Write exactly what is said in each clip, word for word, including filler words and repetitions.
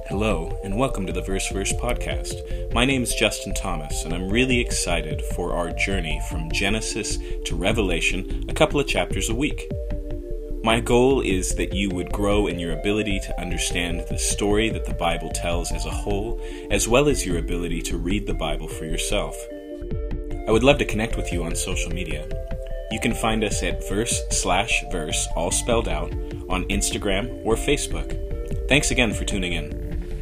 Hello, and welcome to the Verse Verse podcast. My name is Justin Thomas, and I'm really excited for our journey from Genesis to Revelation, a couple of chapters a week. My goal is that you would grow in your ability to understand the story that the Bible tells as a whole, as well as your ability to read the Bible for yourself. I would love to connect with you on social media. You can find us at verse slash verse, all spelled out, on Instagram or Facebook. Thanks again for tuning in.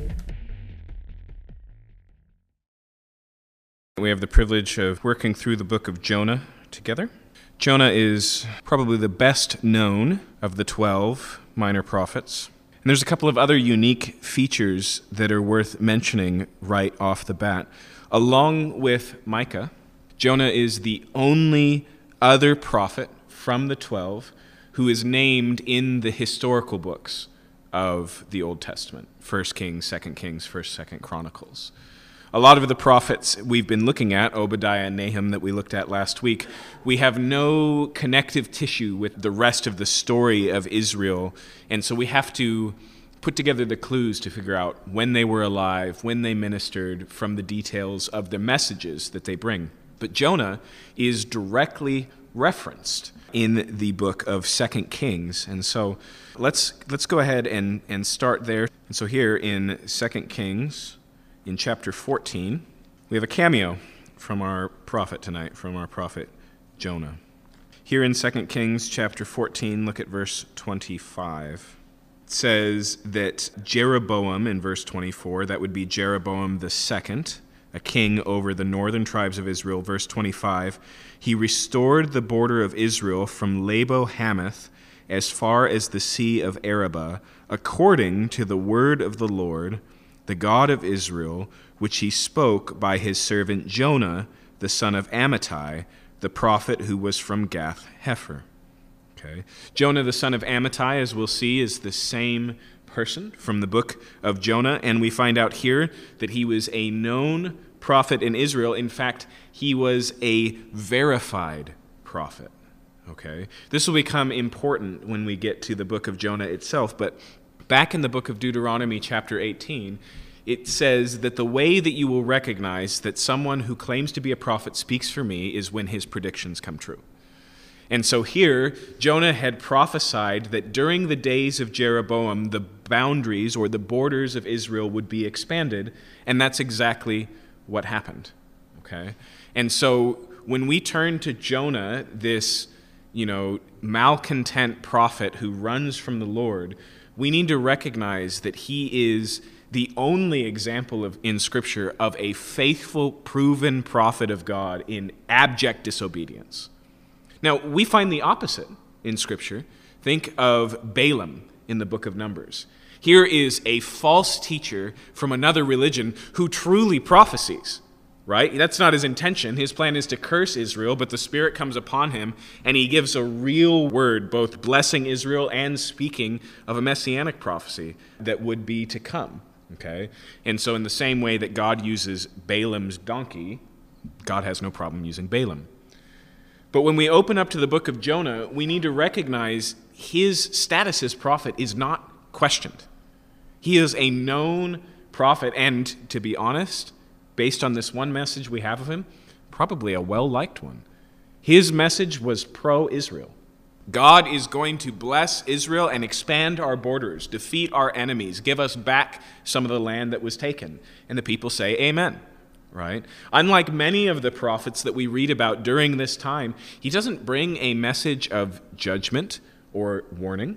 We have the privilege of working through the book of Jonah together. Jonah is probably the best known of the twelve minor prophets. And there's a couple of other unique features that are worth mentioning right off the bat. Along with Micah, Jonah is the only other prophet from the twelve who is named in the historical books of the Old Testament. First Kings, Second Kings, First, Second Chronicles. A lot of the prophets we've been looking at, Obadiah and Nahum that we looked at last week, we have no connective tissue with the rest of the story of Israel, and so we have to put together the clues to figure out when they were alive, when they ministered, from the details of the messages that they bring. But Jonah is directly referenced in the book of Second Kings, and so let's let's go ahead and, and start there. And so here in Second Kings, in chapter fourteen, we have a cameo from our prophet tonight, from our prophet Jonah. Here in Second Kings chapter fourteen, look at verse twenty-five. It says that Jeroboam, in verse twenty-four, that would be Jeroboam the second, a king over the northern tribes of Israel. Verse twenty-five, he restored the border of Israel from Labo-Hamath as far as the sea of Arabah, according to the word of the Lord, the God of Israel, which he spoke by his servant Jonah, the son of Amittai, the prophet who was from Gath-Hepher. Okay. Jonah, the son of Amittai, as we'll see, is the same person from the book of Jonah, and we find out here that he was a known prophet in Israel. In fact, he was a verified prophet. Okay. This will become important when we get to the book of Jonah itself, but back in the book of Deuteronomy chapter eighteen, it says that the way that you will recognize that someone who claims to be a prophet speaks for me is when his predictions come true. And so here, Jonah had prophesied that during the days of Jeroboam, the boundaries or the borders of Israel would be expanded, and that's exactly what happened. Okay? And so when we turn to Jonah, this, you know, malcontent prophet who runs from the Lord, we need to recognize that he is the only example of in Scripture of a faithful, proven prophet of God in abject disobedience. Now, we find the opposite in Scripture. Think of Balaam in the book of Numbers. Here is a false teacher from another religion who truly prophesies, right? That's not his intention. His plan is to curse Israel, but the Spirit comes upon him, and he gives a real word, both blessing Israel and speaking of a messianic prophecy that would be to come, okay? And so in the same way that God uses Balaam's donkey, God has no problem using Balaam. But when we open up to the book of Jonah, we need to recognize his status as prophet is not questioned. He is a known prophet, and to be honest, based on this one message we have of him, probably a well-liked one. His message was pro-Israel. God is going to bless Israel and expand our borders, defeat our enemies, give us back some of the land that was taken. And the people say, amen, right? Unlike many of the prophets that we read about during this time, he doesn't bring a message of judgment or warning.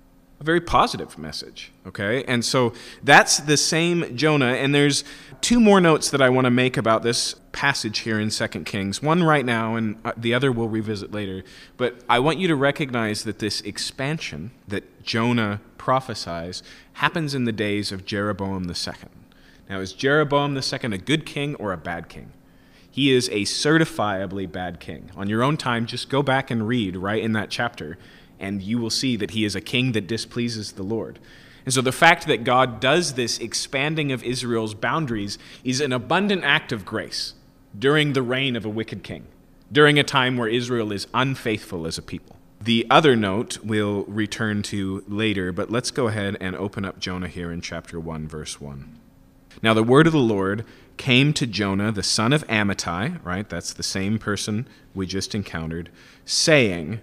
A very positive message, okay? And so that's the same Jonah, and there's two more notes that I want to make about this passage here in Second Kings. One right now, and the other we'll revisit later. But I want you to recognize that this expansion that Jonah prophesies happens in the days of Jeroboam the second. Now, is Jeroboam the second a good king or a bad king? He is a certifiably bad king. On your own time, just go back and read right in that chapter, and you will see that he is a king that displeases the Lord. And so the fact that God does this expanding of Israel's boundaries is an abundant act of grace during the reign of a wicked king, during a time where Israel is unfaithful as a people. The other note we'll return to later, but let's go ahead and open up Jonah here in chapter one, verse one. Now the word of the Lord came to Jonah, the son of Amittai, right? That's the same person we just encountered, saying,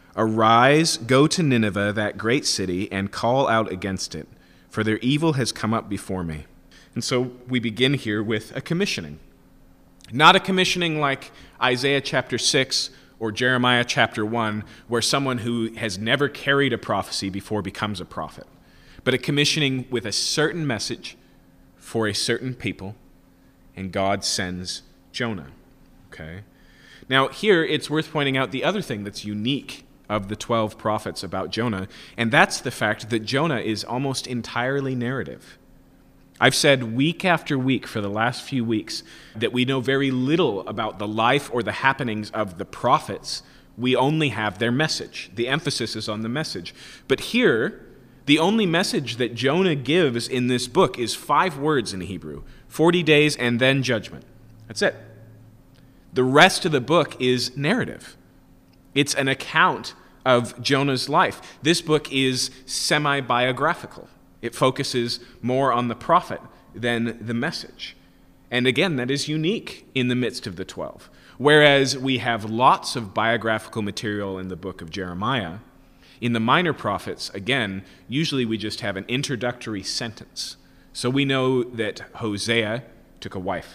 "Arise, go to Nineveh, that great city, and call out against it, for their evil has come up before me." And so we begin here with a commissioning. Not a commissioning like Isaiah chapter six or Jeremiah chapter one, where someone who has never carried a prophecy before becomes a prophet, but a commissioning with a certain message for a certain people, and God sends Jonah. Okay? Now here it's worth pointing out the other thing that's unique of the twelve prophets about Jonah, and that's the fact that Jonah is almost entirely narrative. I've said week after week for the last few weeks that we know very little about the life or the happenings of the prophets. We only have their message. The emphasis is on the message. But here, the only message that Jonah gives in this book is five words in Hebrew: forty days and then judgment. That's it. The rest of the book is narrative. It's an account of Jonah's life. This book is semi-biographical. It focuses more on the prophet than the message. And again, that is unique in the midst of the twelve. Whereas we have lots of biographical material in the book of Jeremiah, in the minor prophets, again, usually we just have an introductory sentence. So we know that Hosea took a wife.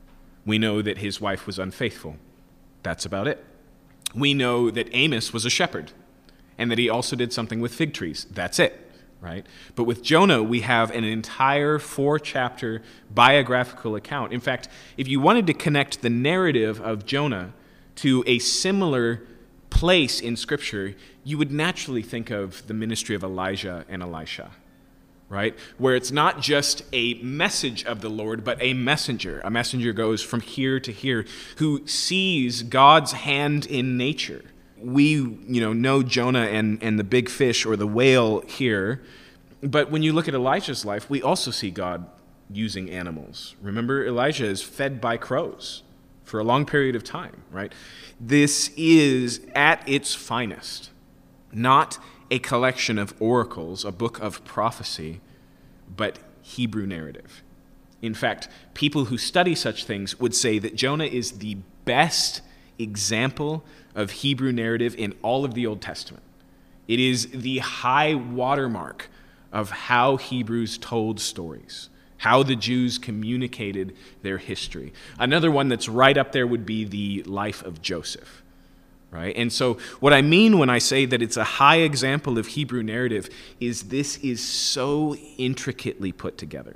We know that his wife was unfaithful. That's about it. We know that Amos was a shepherd and that he also did something with fig trees. That's it, right? But with Jonah, we have an entire four-chapter biographical account. In fact, if you wanted to connect the narrative of Jonah to a similar place in Scripture, you would naturally think of the ministry of Elijah and Elisha, right? Where it's not just a message of the Lord, but a messenger. A messenger goes from here to here who sees God's hand in nature. We, you know, know Jonah and, and the big fish or the whale here, but when you look at Elijah's life, we also see God using animals. Remember, Elijah is fed by crows for a long period of time, right? This is, at its finest, not a collection of oracles, a book of prophecy, but Hebrew narrative. In fact, people who study such things would say that Jonah is the best example of Hebrew narrative in all of the Old Testament. It is the high watermark of how Hebrews told stories, how the Jews communicated their history. Another one that's right up there would be the life of Joseph, right? And so what I mean when I say that it's a high example of Hebrew narrative is this is so intricately put together.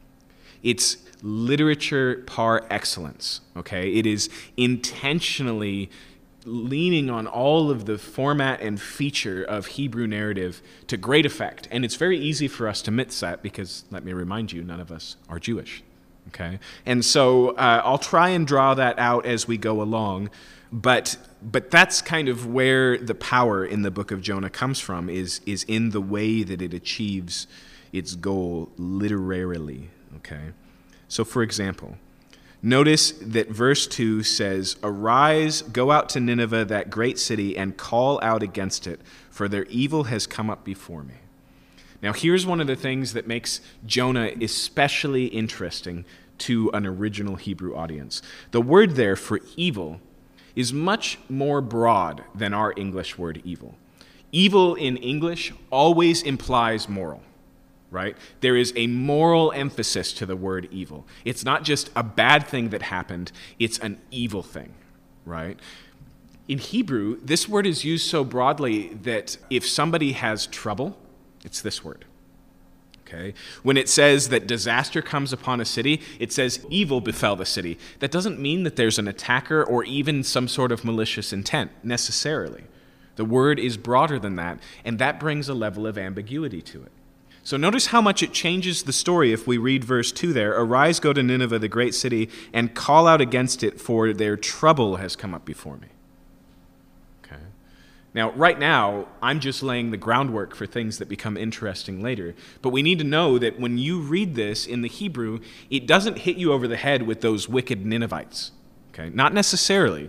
It's literature par excellence, okay? It is intentionally leaning on all of the format and feature of Hebrew narrative to great effect. And it's very easy for us to miss that because, let me remind you, none of us are Jewish, okay? And so uh, I'll try and draw that out as we go along, but but that's kind of where the power in the book of Jonah comes from, is, is in the way that it achieves its goal literarily, okay? So for example, notice that verse two says, "Arise, go out to Nineveh, that great city, and call out against it, for their evil has come up before me." Now here's one of the things that makes Jonah especially interesting to an original Hebrew audience. The word there for evil is much more broad than our English word evil. Evil in English always implies moral. Right? There is a moral emphasis to the word evil. It's not just a bad thing that happened, it's an evil thing, right? In Hebrew, this word is used so broadly that if somebody has trouble, it's this word, okay? When it says that disaster comes upon a city, it says evil befell the city. That doesn't mean that there's an attacker or even some sort of malicious intent, necessarily. The word is broader than that, and that brings a level of ambiguity to it. So notice how much it changes the story if we read verse two there. "Arise, go to Nineveh, the great city, and call out against it, for their trouble has come up before me." Okay. Now, right now, I'm just laying the groundwork for things that become interesting later. But we need to know that when you read this in the Hebrew, it doesn't hit you over the head with those wicked Ninevites. Okay. Not necessarily.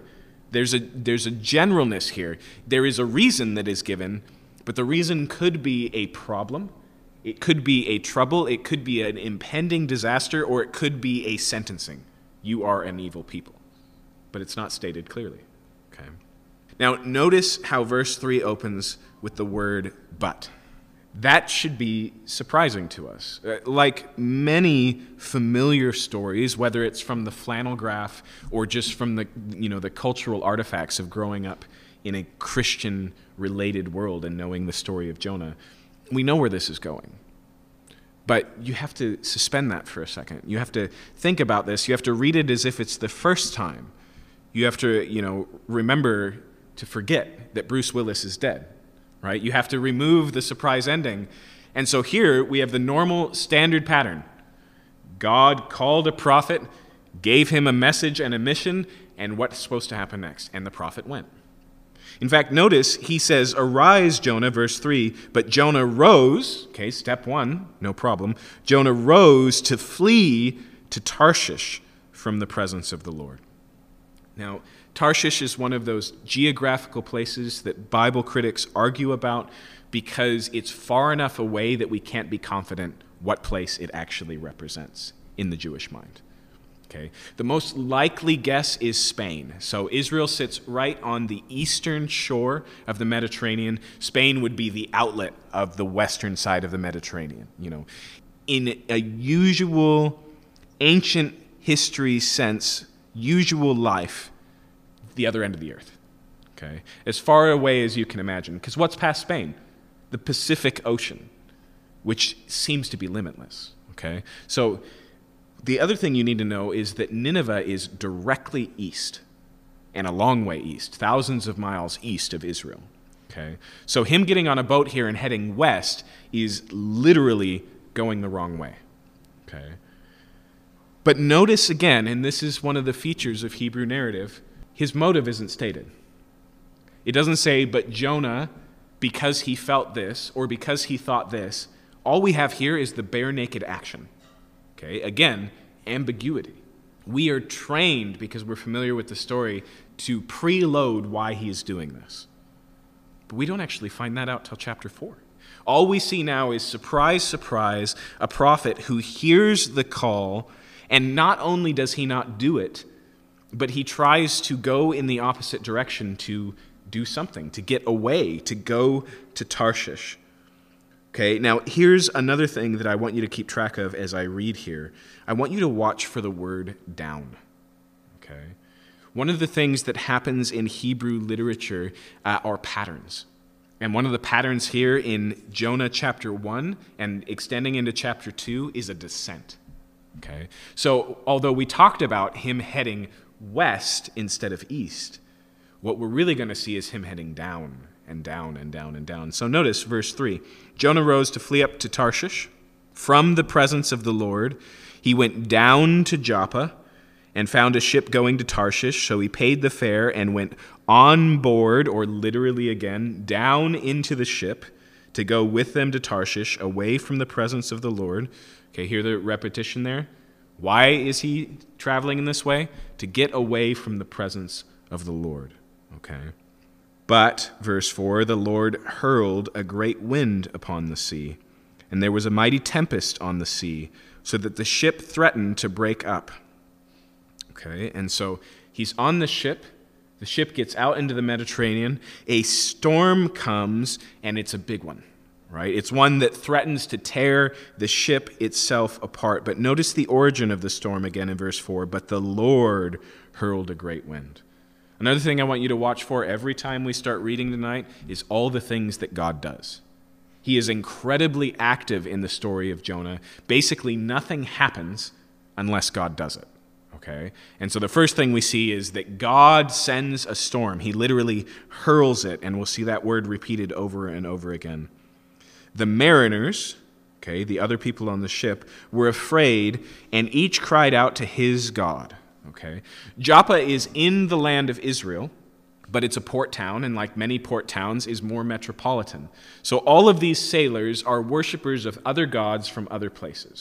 There's a, there's a generalness here. There is a reason that is given, but the reason could be a problem. It could be a trouble. It could be an impending disaster, or it could be a sentencing. You are an evil people. But it's not stated clearly. Okay. Now, notice how verse three opens with the word but. That should be surprising to us. Uh, like many familiar stories, whether it's from the flannel graph or just from the, you know, the cultural artifacts of growing up in a Christian-related world and knowing the story of Jonah, we know where this is going. But you have to suspend that for a second. You have to think about this. You have to read it as if it's the first time. You have to, you know, remember to forget that Bruce Willis is dead. Right? You have to remove the surprise ending. And so here we have the normal standard pattern. God called a prophet, gave him a message and a mission, and what's supposed to happen next? And the prophet went. In fact, notice he says, "Arise, Jonah," verse three, but Jonah rose, okay, step one, no problem. Jonah rose to flee to Tarshish from the presence of the Lord. Now, Tarshish is one of those geographical places that Bible critics argue about because it's far enough away that we can't be confident what place it actually represents in the Jewish mind. Okay? The most likely guess is Spain. So Israel sits right on the eastern shore of the Mediterranean. Spain would be the outlet of the western side of the Mediterranean. You know, in a usual ancient history sense, usual life, the other end of the earth, okay? As far away as you can imagine. Because what's past Spain? The Pacific Ocean, which seems to be limitless, okay? So the other thing you need to know is that Nineveh is directly east, and a long way east, thousands of miles east of Israel, okay? So him getting on a boat here and heading west is literally going the wrong way, okay? But notice again, and this is one of the features of Hebrew narrative, his motive isn't stated. It doesn't say, but Jonah, because he felt this, or because he thought this. All we have here is the bare naked action. Okay, again, ambiguity. We are trained, because we're familiar with the story, to preload why he is doing this. But we don't actually find that out till chapter four. All we see now is, surprise, surprise, a prophet who hears the call, and not only does he not do it, but he tries to go in the opposite direction to do something, to get away, to go to Tarshish. Okay, now here's another thing that I want you to keep track of as I read here. I want you to watch for the word down. Okay, one of the things that happens in Hebrew literature uh, are patterns. And one of the patterns here in Jonah chapter one and extending into chapter two is a descent. Okay, so although we talked about him heading west instead of east, what we're really going to see is him heading down and down and down and down. So notice verse three. Jonah rose to flee up to Tarshish from the presence of the Lord. He went down to Joppa and found a ship going to Tarshish. So he paid the fare and went on board, or literally again, down into the ship to go with them to Tarshish, away from the presence of the Lord. Okay, hear the repetition there? Why is he traveling in this way? To get away from the presence of the Lord. Okay. But, verse four, the Lord hurled a great wind upon the sea, and there was a mighty tempest on the sea, so that the ship threatened to break up. Okay, and so he's on the ship. The ship gets out into the Mediterranean. A storm comes, and it's a big one. Right? It's one that threatens to tear the ship itself apart. But notice the origin of the storm again in verse four. But the Lord hurled a great wind. Another thing I want you to watch for every time we start reading tonight is all the things that God does. He is incredibly active in the story of Jonah. Basically, nothing happens unless God does it. Okay? And so the first thing we see is that God sends a storm. He literally hurls it, and we'll see that word repeated over and over again. The mariners, okay, the other people on the ship, were afraid, and each cried out to his God. Okay, Joppa is in the land of Israel, but it's a port town, and like many port towns, is more metropolitan. So all of these sailors are worshipers of other gods from other places.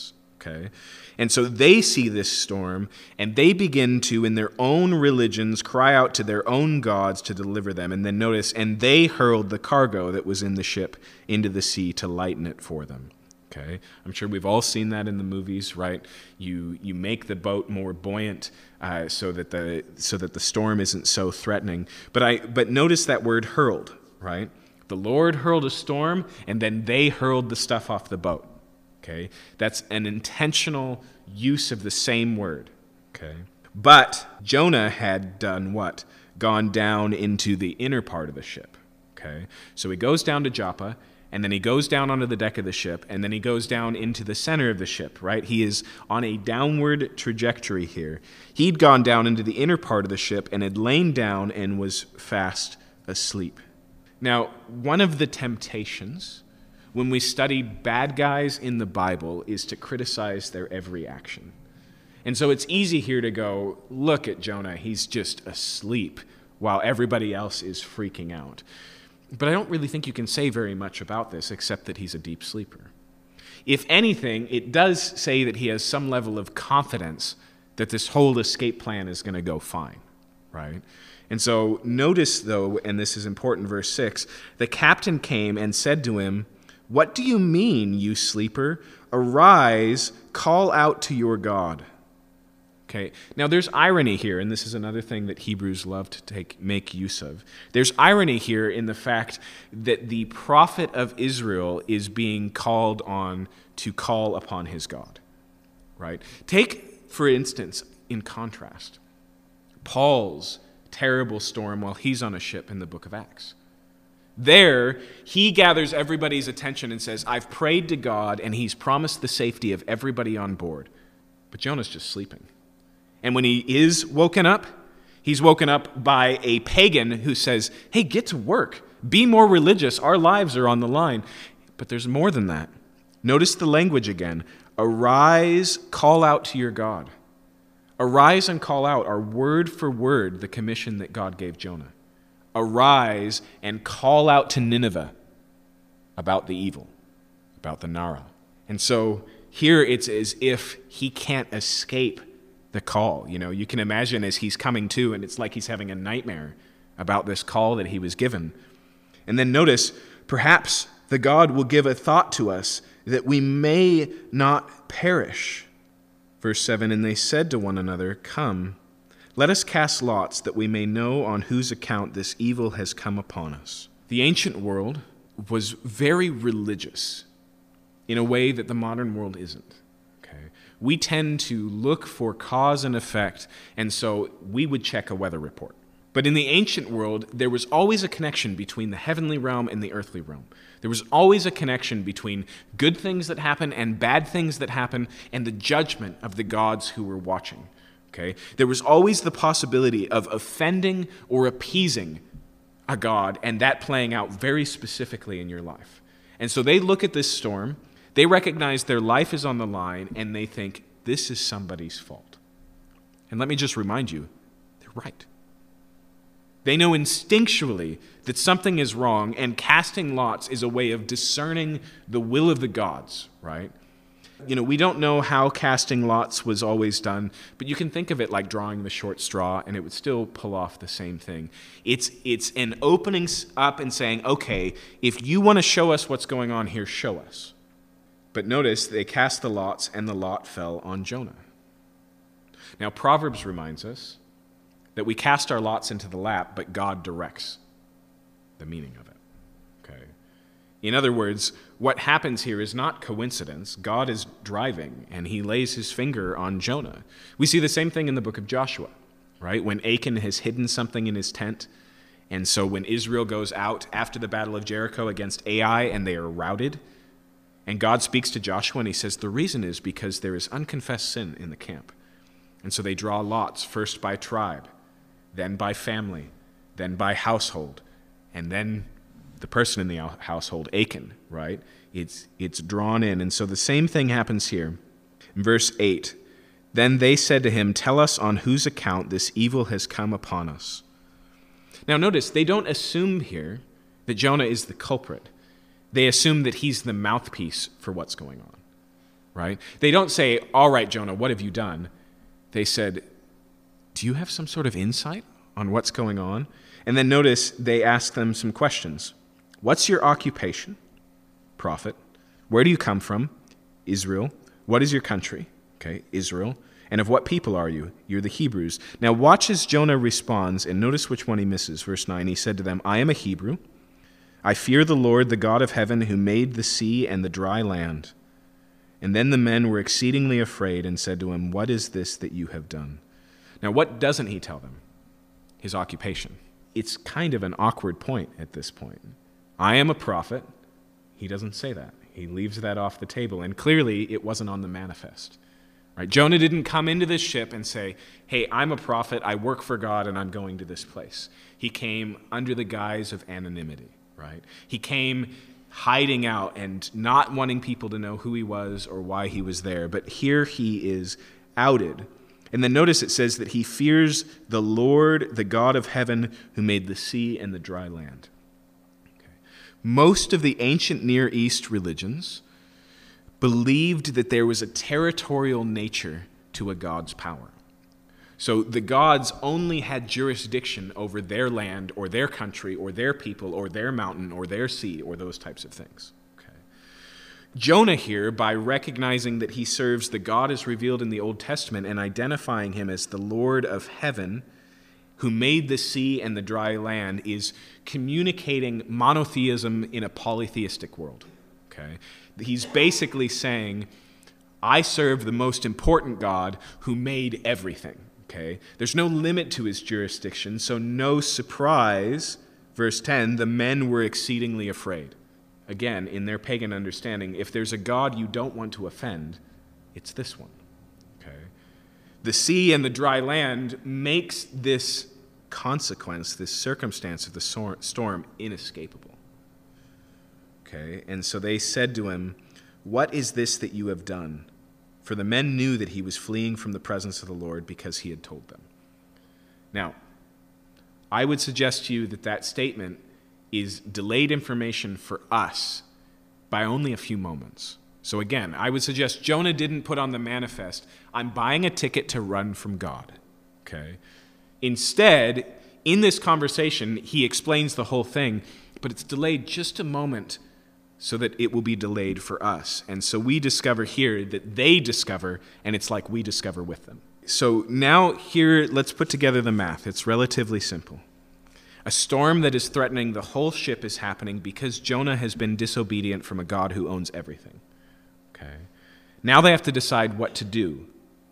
Okay? And so they see this storm, and they begin to, in their own religions, cry out to their own gods to deliver them. And then notice, and they hurled the cargo that was in the ship into the sea to lighten it for them. Okay? I'm sure we've all seen that in the movies, right? You you make the boat more buoyant uh, so that the so that the storm isn't so threatening. But I but notice that word hurled, right? The Lord hurled a storm, and then they hurled the stuff off the boat. Okay? That's an intentional use of the same word. Okay? But Jonah had done what? Gone down into the inner part of the ship. Okay? So he goes down to Joppa, and then he goes down onto the deck of the ship, and then he goes down into the center of the ship, right? He is on a downward trajectory here. He'd gone down into the inner part of the ship and had lain down and was fast asleep. Now, one of the temptations when we study bad guys in the Bible is to criticize their every action. And so it's easy here to go, look at Jonah, he's just asleep while everybody else is freaking out. But I don't really think you can say very much about this except that he's a deep sleeper. If anything, it does say that he has some level of confidence that this whole escape plan is going to go fine, right? And so notice, though, and this is important, verse six, the captain came and said to him, "What do you mean, you sleeper? Arise, call out to your God." Okay, now there's irony here, and this is another thing that Hebrews love to take, make use of. There's irony here in the fact that the prophet of Israel is being called on to call upon his God, right? Take, for instance, in contrast, Paul's terrible storm while he's on a ship in the book of Acts. There, he gathers everybody's attention and says, I've prayed to God, and he's promised the safety of everybody on board. But Jonah's just sleeping. And when he is woken up, he's woken up by a pagan who says, hey, get to work. Be more religious. Our lives are on the line. But there's more than that. Notice the language again. Arise, call out to your God. Arise and call out are word for word the commission that God gave Jonah. Arise and call out to Nineveh about the evil, about the Nara. And so here it's as if he can't escape the call. You know, you can imagine as he's coming to, and it's like he's having a nightmare about this call that he was given. And then notice, perhaps the God will give a thought to us that we may not perish. Verse seven, and they said to one another, come, let us cast lots that we may know on whose account this evil has come upon us. The ancient world was very religious in a way that the modern world isn't. Okay? We tend to look for cause and effect, and so we would check a weather report. But in the ancient world, there was always a connection between the heavenly realm and the earthly realm. There was always a connection between good things that happen and bad things that happen and the judgment of the gods who were watching. Okay? There was always the possibility of offending or appeasing a god and that playing out very specifically in your life. And so they look at this storm, they recognize their life is on the line, and they think, this is somebody's fault. And let me just remind you, they're right. They know instinctually that something is wrong, and casting lots is a way of discerning the will of the gods, right? You know, we don't know how casting lots was always done, but you can think of it like drawing the short straw, and it would still pull off the same thing. It's, it's an opening up and saying, okay, if you want to show us what's going on here, show us. But notice they cast the lots, and the lot fell on Jonah. Now, Proverbs reminds us that we cast our lots into the lap, but God directs the meaning of it. Okay. In other words, what happens here is not coincidence. God is driving, and he lays his finger on Jonah. We see the same thing in the book of Joshua, right? When Achan has hidden something in his tent, and so when Israel goes out after the battle of Jericho against Ai, and they are routed, and God speaks to Joshua, and he says, the reason is because there is unconfessed sin in the camp. And so they draw lots, first by tribe, then by family, then by household, and then the person in the household, Achan, right? It's, it's drawn in. And so the same thing happens here. In verse eight, then they said to him, tell us on whose account this evil has come upon us. Now notice, they don't assume here that Jonah is the culprit. They assume that he's the mouthpiece for what's going on. right? They don't say, all right, Jonah, what have you done? They said, do you have some sort of insight on what's going on? And then notice they ask them some questions. What's your occupation? Prophet. Where do you come from? Israel. What is your country? Okay, Israel. And of what people are you? You're the Hebrews. Now watch as Jonah responds, and notice which one he misses. Verse nine, he said to them, I am a Hebrew. I fear the Lord, the God of heaven, who made the sea and the dry land. And then the men were exceedingly afraid and said to him, what is this that you have done? Now what doesn't he tell them? His occupation. It's kind of an awkward point at this point. I am a prophet. He doesn't say that. He leaves that off the table, and clearly it wasn't on the manifest. Right? Jonah didn't come into this ship and say, hey, I'm a prophet, I work for God, and I'm going to this place. He came under the guise of anonymity, right? He came hiding out and not wanting people to know who he was or why he was there. But here he is outed. And then notice it says that he fears the Lord, the God of heaven, who made the sea and the dry land. Okay. Most of the ancient Near East religions believed that there was a territorial nature to a god's power. So the gods only had jurisdiction over their land or their country or their people or their mountain or their sea or those types of things. Okay. Jonah here, by recognizing that he serves the God as revealed in the Old Testament and identifying him as the Lord of heaven, who made the sea and the dry land, is communicating monotheism in a polytheistic world. Okay. He's basically saying, I serve the most important God who made everything. Okay? There's no limit to his jurisdiction, so no surprise, verse ten, the men were exceedingly afraid. Again, in their pagan understanding, if there's a God you don't want to offend, it's this one. Okay? The sea and the dry land makes this consequence, this circumstance of the storm, inescapable. Okay, and so they said to him, what is this that you have done? For the men knew that he was fleeing from the presence of the Lord because he had told them. Now, I would suggest to you that that statement is delayed information for us by only a few moments. So again, I would suggest Jonah didn't put on the manifest, I'm buying a ticket to run from God. Okay? Instead, in this conversation, he explains the whole thing, but it's delayed just a moment so that it will be delayed for us. And so we discover here that they discover, and it's like we discover with them. So now here, let's put together the math. It's relatively simple. A storm that is threatening the whole ship is happening because Jonah has been disobedient from a God who owns everything. Okay. Now they have to decide what to do.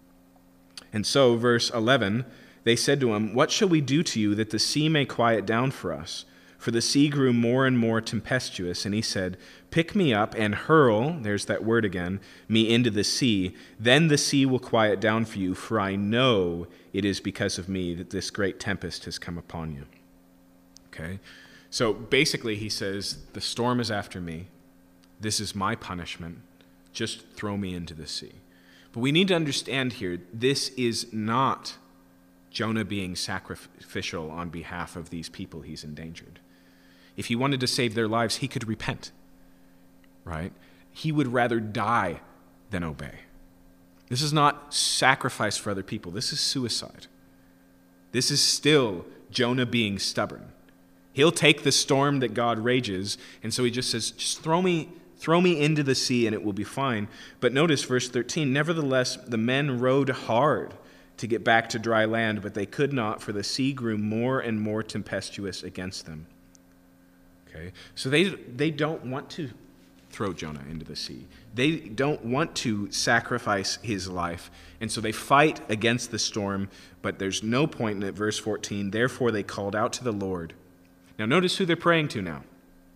And so, verse eleven, they said to him, what shall we do to you that the sea may quiet down for us? For the sea grew more and more tempestuous, and he said, pick me up and hurl, there's that word again, me into the sea. Then the sea will quiet down for you, for I know it is because of me that this great tempest has come upon you. Okay? So basically he says, the storm is after me. This is my punishment. Just throw me into the sea. But we need to understand here, this is not Jonah being sacrificial on behalf of these people he's endangered. If he wanted to save their lives, he could repent, right? He would rather die than obey. This is not sacrifice for other people. This is suicide. This is still Jonah being stubborn. He'll take the storm that God rages, and so he just says, just throw me, throw me into the sea and it will be fine. But notice verse thirteen, nevertheless, the men rowed hard to get back to dry land, but they could not, for the sea grew more and more tempestuous against them. Okay, so they they don't want to throw Jonah into the sea. They don't want to sacrifice his life, and so they fight against the storm, but there's no point in it. Verse fourteen, therefore they called out to the Lord. Now notice who they're praying to now.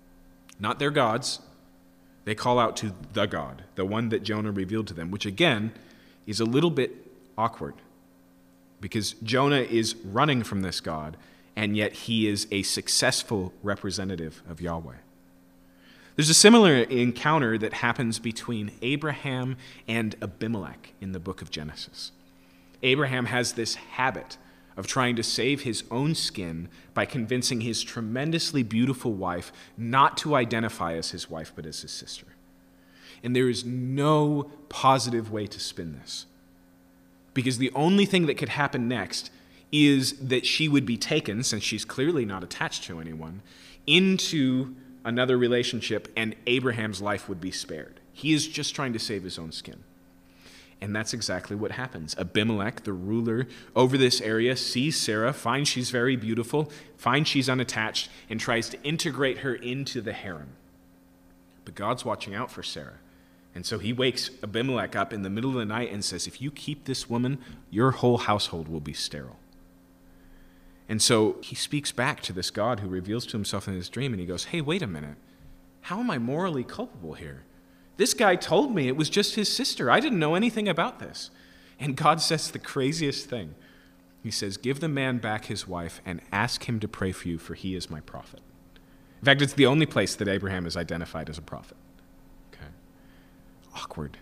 Not their gods. They call out to the God, the one that Jonah revealed to them, which again is a little bit awkward because Jonah is running from this God, and yet he is a successful representative of Yahweh. There's a similar encounter that happens between Abraham and Abimelech in the book of Genesis. Abraham has this habit of trying to save his own skin by convincing his tremendously beautiful wife not to identify as his wife but as his sister. And there is no positive way to spin this. Because the only thing that could happen next is that she would be taken, since she's clearly not attached to anyone, into another relationship, and Abraham's life would be spared. He is just trying to save his own skin. And that's exactly what happens. Abimelech, the ruler over this area, sees Sarah, finds she's very beautiful, finds she's unattached, and tries to integrate her into the harem. But God's watching out for Sarah. And so he wakes Abimelech up in the middle of the night and says, if you keep this woman, your whole household will be sterile. And so he speaks back to this God who reveals to himself in his dream, and he goes, hey, wait a minute. How am I morally culpable here? This guy told me it was just his sister. I didn't know anything about this. And God says the craziest thing. He says, give the man back his wife and ask him to pray for you, for he is my prophet. In fact, it's the only place that Abraham is identified as a prophet. Okay. Awkward.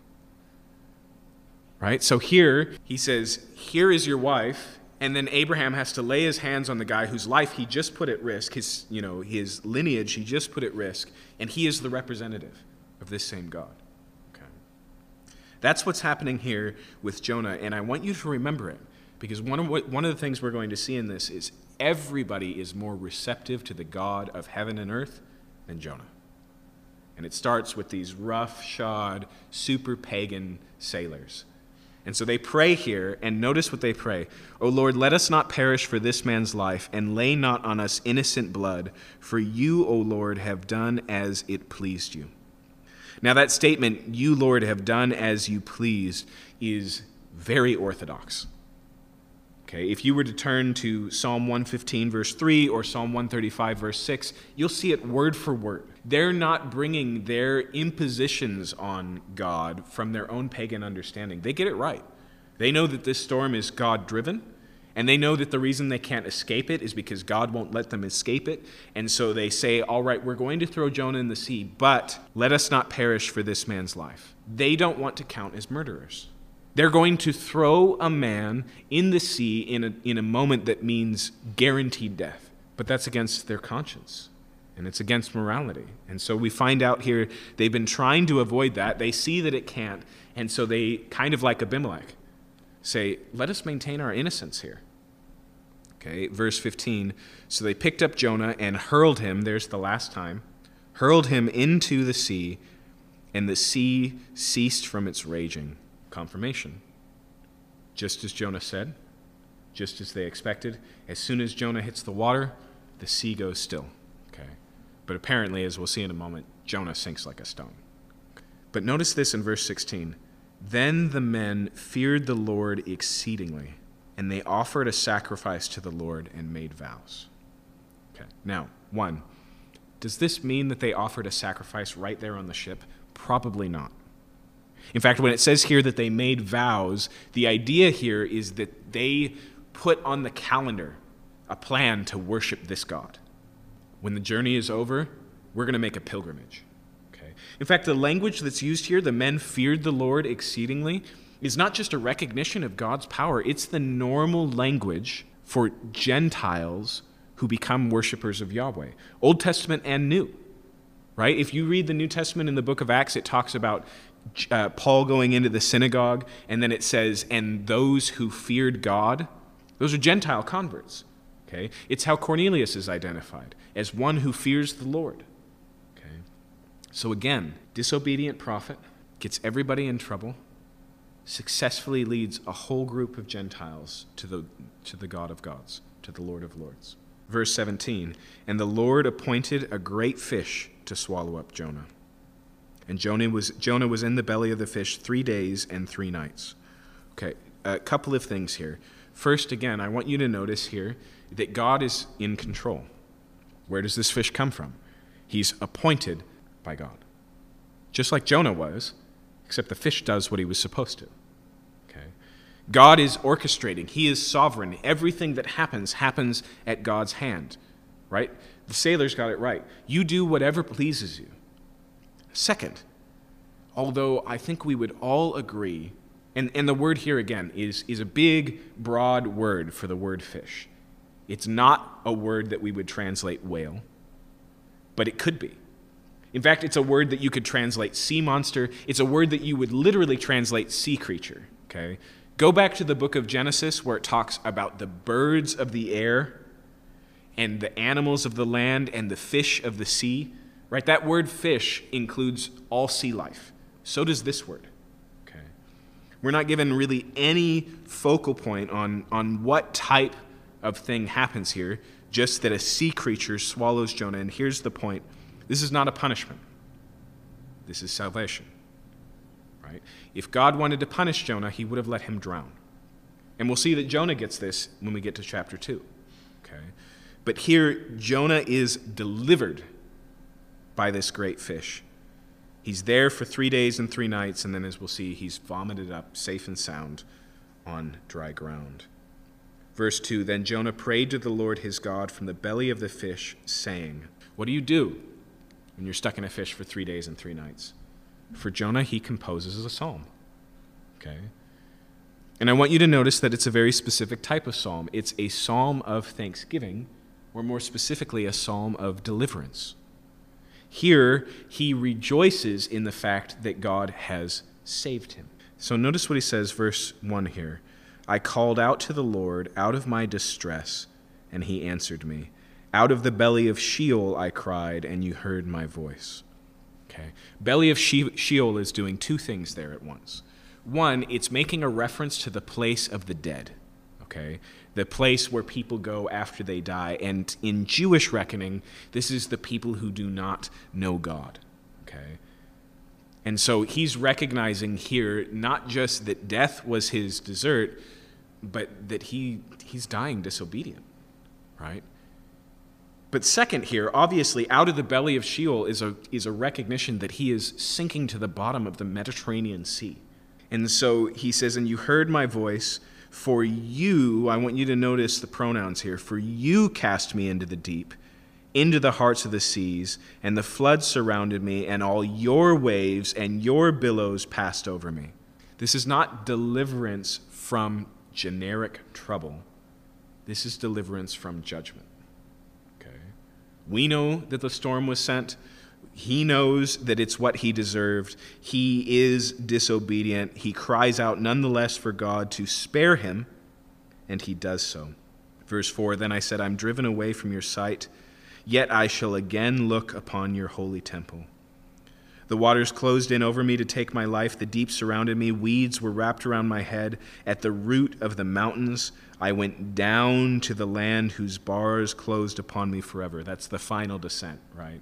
Right? So here, he says, here is your wife. And then Abraham has to lay his hands on the guy whose life he just put at risk, his, you know, his lineage he just put at risk, and he is the representative of this same God. Okay. That's what's happening here with Jonah, and I want you to remember it, because one of what, one of the things we're going to see in this is everybody is more receptive to the God of heaven and earth than Jonah. And it starts with these rough-shod, super pagan sailors. And so they pray here, and notice what they pray. O Lord, let us not perish for this man's life, and lay not on us innocent blood, for you, O Lord, have done as it pleased you. Now that statement, you, Lord, have done as you pleased, is very orthodox. Okay, if you were to turn to Psalm one fifteen, verse three, or Psalm one thirty-five, verse six, you'll see it word for word. They're not bringing their impositions on God from their own pagan understanding. They get it right. They know that this storm is God-driven, and they know that the reason they can't escape it is because God won't let them escape it. And so they say, all right, we're going to throw Jonah in the sea, but let us not perish for this man's life. They don't want to count as murderers. They're going to throw a man in the sea in a, in a moment that means guaranteed death. But that's against their conscience, and it's against morality. And so we find out here they've been trying to avoid that. They see that it can't, and so they, kind of like Abimelech, say, let us maintain our innocence here. Okay, verse fifteen, so they picked up Jonah and hurled him, there's the last time, hurled him into the sea, and the sea ceased from its raging. Confirmation. Just as Jonah said, just as they expected, as soon as Jonah hits the water, the sea goes still. Okay. But apparently, as we'll see in a moment, Jonah sinks like a stone. But notice this in verse sixteen. Then the men feared the Lord exceedingly, and they offered a sacrifice to the Lord and made vows. Okay. Now, one, does this mean that they offered a sacrifice right there on the ship? Probably not. In fact, when it says here that they made vows, the idea here is that they put on the calendar a plan to worship this God. When the journey is over, we're going to make a pilgrimage. Okay. In fact, the language that's used here, the men feared the Lord exceedingly, is not just a recognition of God's power. It's the normal language for Gentiles who become worshipers of Yahweh, Old Testament and New. Right? If you read the New Testament in the book of Acts, it talks about Uh, Paul going into the synagogue, and then it says, and those who feared God, those are Gentile converts. Okay? It's how Cornelius is identified, as one who fears the Lord. Okay? So again, disobedient prophet gets everybody in trouble, successfully leads a whole group of Gentiles to the, to the God of gods, to the Lord of lords. Verse seventeen, and the Lord appointed a great fish to swallow up Jonah. And Jonah was, Jonah was in the belly of the fish three days and three nights. Okay, a couple of things here. First, again, I want you to notice here that God is in control. Where does this fish come from? He's appointed by God. Just like Jonah was, except the fish does what he was supposed to. Okay? God is orchestrating. He is sovereign. Everything that happens, happens at God's hand. Right? The sailors got it right. You do whatever pleases you. Second, although I think we would all agree, and, and the word here again is, is a big, broad word for the word fish. It's not a word that we would translate whale, but it could be. In fact, it's a word that you could translate sea monster. It's a word that you would literally translate sea creature, okay? Go back to the book of Genesis where it talks about the birds of the air and the animals of the land and the fish of the sea, right? That word fish includes all sea life. So does this word, okay? We're not given really any focal point on, on what type of thing happens here, just that a sea creature swallows Jonah. And here's the point. This is not a punishment. This is salvation, right? If God wanted to punish Jonah, he would have let him drown. And we'll see that Jonah gets this when we get to chapter two, okay? But here, Jonah is delivered by this great fish. He's there for three days and three nights, and then as we'll see, he's vomited up safe and sound on dry ground. Verse two, then Jonah prayed to the Lord his God from the belly of the fish, saying, what do you do when you're stuck in a fish for three days and three nights? For Jonah, he composes a psalm, okay? And I want you to notice that it's a very specific type of psalm. It's a psalm of thanksgiving, or more specifically, a psalm of deliverance. Here, he rejoices in the fact that God has saved him. So notice what he says, verse one here. I called out to the Lord out of my distress, and he answered me. Out of the belly of Sheol I cried, and you heard my voice. Okay. Belly of she- Sheol is doing two things there at once. One, it's making a reference to the place of the dead, okay? The place where people go after they die. And in Jewish reckoning, this is the people who do not know God, okay? And so he's recognizing here not just that death was his desert, but that he he's dying disobedient, right? But second here, obviously, out of the belly of Sheol is a, is a recognition that he is sinking to the bottom of the Mediterranean Sea. And so he says, and you heard my voice, for you, I want you to notice the pronouns here, for you cast me into the deep, into the hearts of the seas, and the floods surrounded me, and all your waves and your billows passed over me. This is not deliverance from generic trouble. This is deliverance from judgment. We know that the storm was sent. He knows that it's what he deserved. He is disobedient. He cries out nonetheless for God to spare him, and he does so. Verse four, then I said, I'm driven away from your sight, yet I shall again look upon your holy temple. The waters closed in over me to take my life. The deep surrounded me. Weeds were wrapped around my head. At the root of the mountains, I went down to the land whose bars closed upon me forever. That's the final descent, right?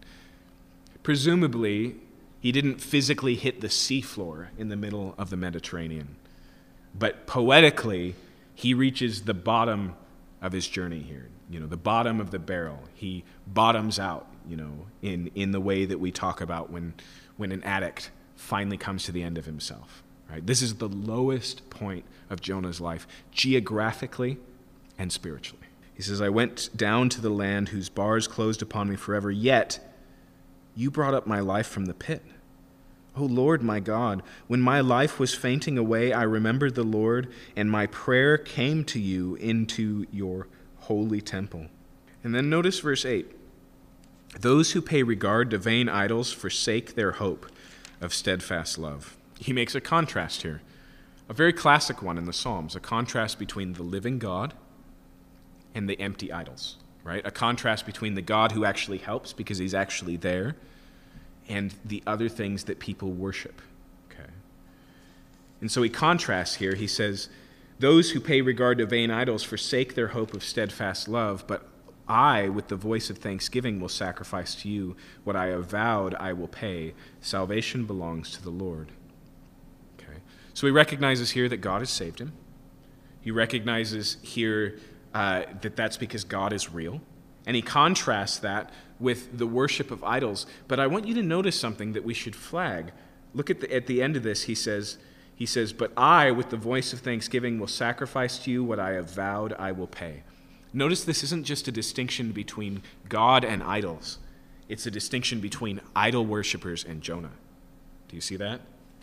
Presumably, he didn't physically hit the seafloor in the middle of the Mediterranean. But poetically, he reaches the bottom of his journey here. You know, the bottom of the barrel. He bottoms out, you know, in, in the way that we talk about when, when an addict finally comes to the end of himself. Right? This is the lowest point of Jonah's life, geographically and spiritually. He says, I went down to the land whose bars closed upon me forever, yet you brought up my life from the pit. O Lord, my God, when my life was fainting away, I remembered the Lord, and my prayer came to you into your holy temple. And then notice verse eight. Those who pay regard to vain idols forsake their hope of steadfast love. He makes a contrast here, a very classic one in the Psalms, a contrast between the living God and the empty idols, right? A contrast between the God who actually helps because he's actually there and the other things that people worship, okay? And so he contrasts here. He says, those who pay regard to vain idols forsake their hope of steadfast love, but I, with the voice of thanksgiving, will sacrifice to you. What I have vowed, I will pay. Salvation belongs to the Lord. So he recognizes here that God has saved him. He recognizes here uh, that that's because God is real. And he contrasts that with the worship of idols. But I want you to notice something that we should flag. Look at the, at the end of this. He says, he says, but I, with the voice of thanksgiving, will sacrifice to you. What I have vowed, I will pay. Notice this isn't just a distinction between God and idols. It's a distinction between idol worshipers and Jonah. Do you see that?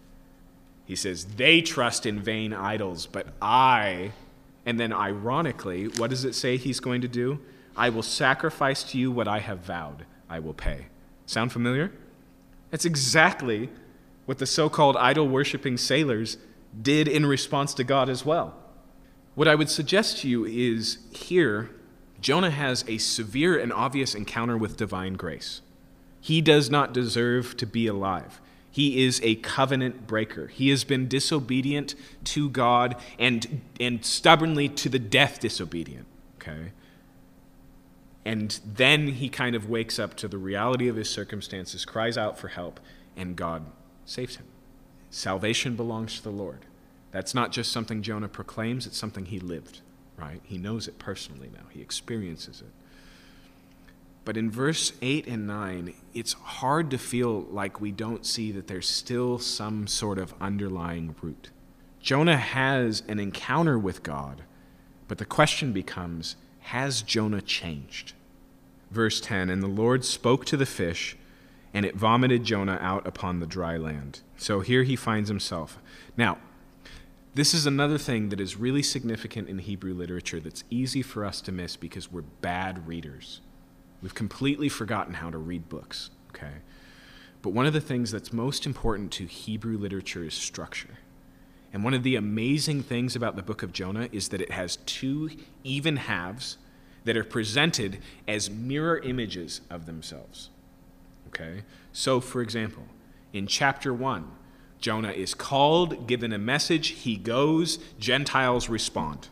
He says, they trust in vain idols, but I, and then ironically, what does it say he's going to do? I will sacrifice to you what I have vowed, I will pay. Sound familiar? That's exactly what the so-called idol-worshipping sailors did in response to God as well. What I would suggest to you is here, Jonah has a severe and obvious encounter with divine grace. He does not deserve to be alive. He is a covenant breaker. He has been disobedient to God and, and stubbornly to the death disobedient. Okay? And then he kind of wakes up to the reality of his circumstances, cries out for help, and God saves him. Salvation belongs to the Lord. That's not just something Jonah proclaims, it's something he lived, right? He knows it personally now. He experiences it. But in verse eight and nine, it's hard to feel like we don't see that there's still some sort of underlying root. Jonah has an encounter with God, but the question becomes, has Jonah changed? Verse ten, and the Lord spoke to the fish, and it vomited Jonah out upon the dry land. So here he finds himself. Now, this is another thing that is really significant in Hebrew literature that's easy for us to miss because we're bad readers. We've completely forgotten how to read books, okay? But one of the things that's most important to Hebrew literature is structure. And one of the amazing things about the book of Jonah is that it has two even halves that are presented as mirror images of themselves, okay? So, for example, in chapter one, Jonah is called, given a message, he goes, Gentiles respond.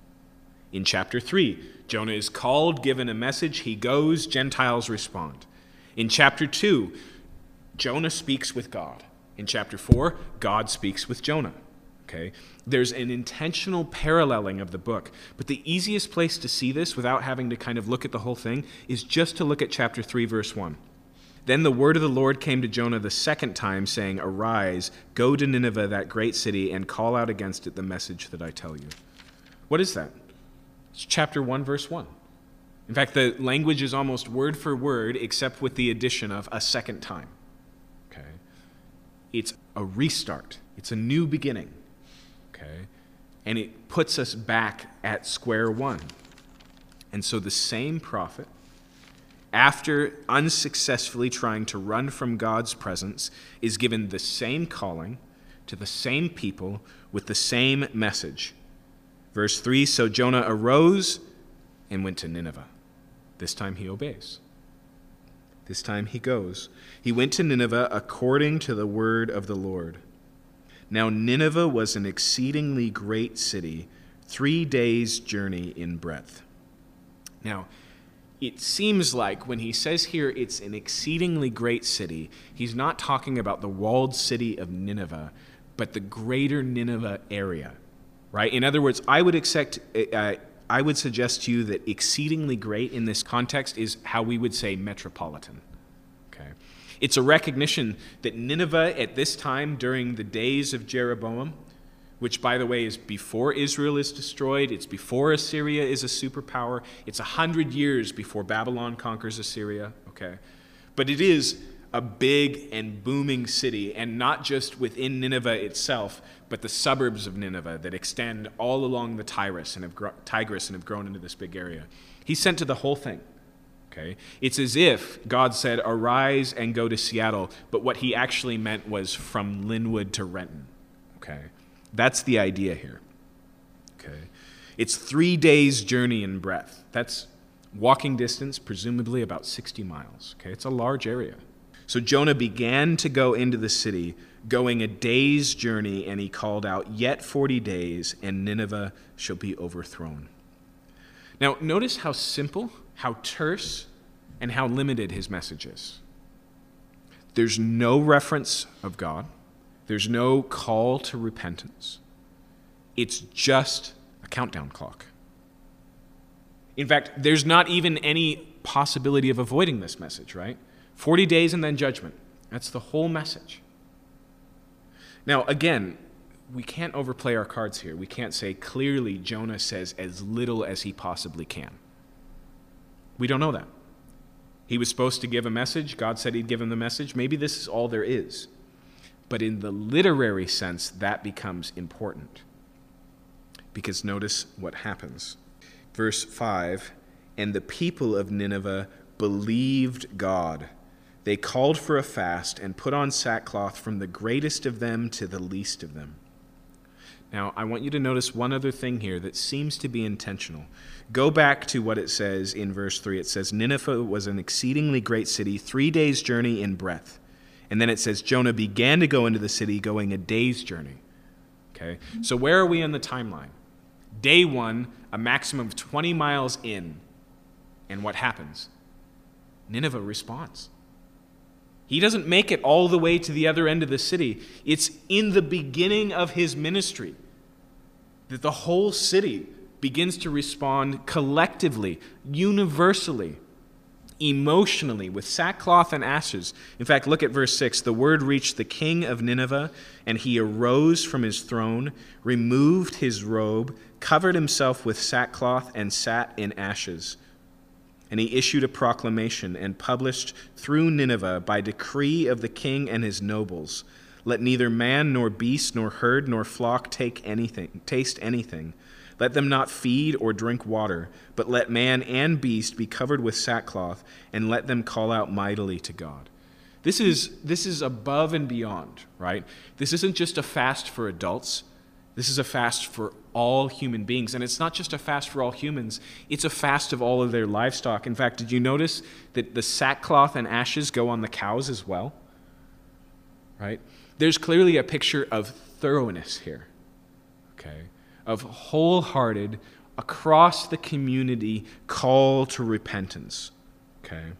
In chapter three, Jonah is called, given a message, he goes, Gentiles respond. In chapter two, Jonah speaks with God. In chapter four, God speaks with Jonah. Okay? There's an intentional paralleling of the book, but the easiest place to see this without having to kind of look at the whole thing is just to look at chapter three, verse one. Then the word of the Lord came to Jonah the second time, saying, Arise, go to Nineveh, that great city, and call out against it the message that I tell you. What is that? It's chapter one, verse one. In fact, the language is almost word for word, except with the addition of a second time. Okay? It's a restart. It's a new beginning. Okay? And it puts us back at square one. And so the same prophet, after unsuccessfully trying to run from God's presence, is given the same calling to the same people with the same message. Verse three, so Jonah arose and went to Nineveh. This time he obeys. This time he goes. He went to Nineveh according to the word of the Lord. Now Nineveh was an exceedingly great city, three days' journey in breadth. Now, it seems like when he says here it's an exceedingly great city, he's not talking about the walled city of Nineveh, but the greater Nineveh area, right? In other words, I would accept, uh, I would suggest to you that exceedingly great in this context is how we would say metropolitan, okay? It's a recognition that Nineveh at this time during the days of Jeroboam, which, by the way, is before Israel is destroyed. It's before Assyria is a superpower. It's a hundred years before Babylon conquers Assyria, okay? But it is a big and booming city, and not just within Nineveh itself, but the suburbs of Nineveh that extend all along the Tigris and have, gro- Tigris and have grown into this big area. He's sent to the whole thing, okay? It's as if God said, arise and go to Seattle, but what he actually meant was from Linwood to Renton, okay? That's the idea here, okay? It's three days' journey in breadth. That's walking distance, presumably about sixty miles, okay? It's a large area. So Jonah began to go into the city, going a day's journey, and he called out, yet forty days, and Nineveh shall be overthrown. Now, notice how simple, how terse, and how limited his message is. There's no reference of God. There's no call to repentance. It's just a countdown clock. In fact, there's not even any possibility of avoiding this message, right? forty days and then judgment. That's the whole message. Now, again, we can't overplay our cards here. We can't say clearly Jonah says as little as he possibly can. We don't know that. He was supposed to give a message. God said he'd give him the message. Maybe this is all there is. But in the literary sense, that becomes important. Because notice what happens. Verse five, and the people of Nineveh believed God, They called for a fast and put on sackcloth from the greatest of them to the least of them. Now, I want you to notice one other thing here that seems to be intentional. Go back to what it says in verse three. It says, Nineveh was an exceedingly great city, three days' journey in breadth. And then it says, Jonah began to go into the city, going a day's journey. Okay, so where are we in the timeline? Day one, a maximum of twenty miles in. And what happens? Nineveh responds. He doesn't make it all the way to the other end of the city. It's in the beginning of his ministry that the whole city begins to respond collectively, universally, emotionally, with sackcloth and ashes. In fact, look at verse six. The word reached the king of Nineveh, and he arose from his throne, removed his robe, covered himself with sackcloth, and sat in ashes. And he issued a proclamation and published through Nineveh by decree of the king and his nobles, let neither man nor beast nor herd nor flock take anything, taste anything. Let them not feed or drink water, but let man and beast be covered with sackcloth, and let them call out mightily to God. This is, this is above and beyond, right? This isn't just a fast for adults. This is a fast for all human beings. And it's not just a fast for all humans, it's a fast of all of their livestock. In fact, did you notice that the sackcloth and ashes go on the cows as well? Right? There's clearly a picture of thoroughness here, okay? Of wholehearted, across the community call to repentance, okay?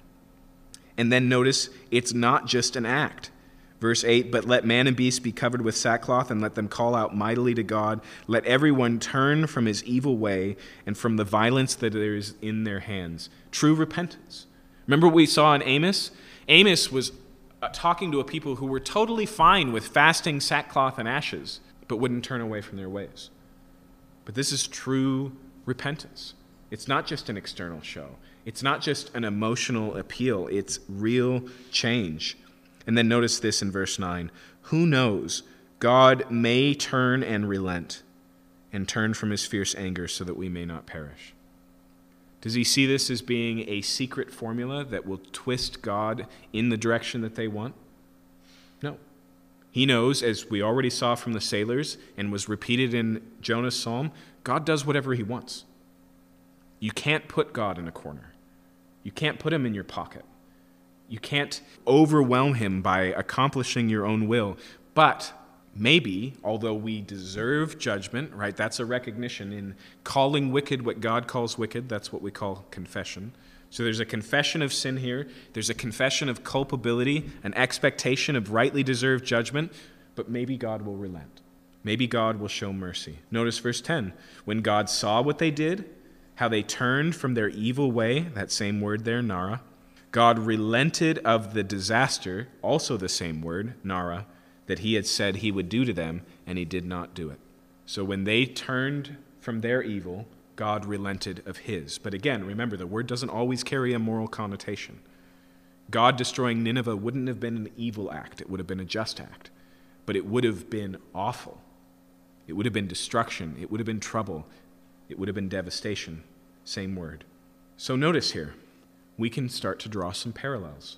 And then notice, it's not just an act. Verse eight, but let man and beast be covered with sackcloth, and let them call out mightily to God. Let everyone turn from his evil way and from the violence that there is in their hands. True repentance. Remember what we saw in Amos? Amos was uh, talking to a people who were totally fine with fasting, sackcloth, and ashes, but wouldn't turn away from their ways. But this is true repentance. It's not just an external show. It's not just an emotional appeal. It's real change. And then notice this in verse nine. Who knows? God may turn and relent and turn from his fierce anger so that we may not perish. Does he see this as being a secret formula that will twist God in the direction that they want? No. He knows, as we already saw from the sailors and was repeated in Jonah's psalm, God does whatever he wants. You can't put God in a corner. You can't put him in your pocket. You can't overwhelm him by accomplishing your own will. But maybe, although we deserve judgment, right? That's a recognition in calling wicked what God calls wicked. That's what we call confession. So there's a confession of sin here. There's a confession of culpability, an expectation of rightly deserved judgment. But maybe God will relent. Maybe God will show mercy. Notice verse ten. When God saw what they did, how they turned from their evil way, that same word there, Nara, God relented of the disaster, also the same word, Nara, that he had said he would do to them, and he did not do it. So when they turned from their evil, God relented of his. But again, remember, the word doesn't always carry a moral connotation. God destroying Nineveh wouldn't have been an evil act. It would have been a just act. But it would have been awful. It would have been destruction. It would have been trouble. It would have been devastation. Same word. So notice here, we can start to draw some parallels.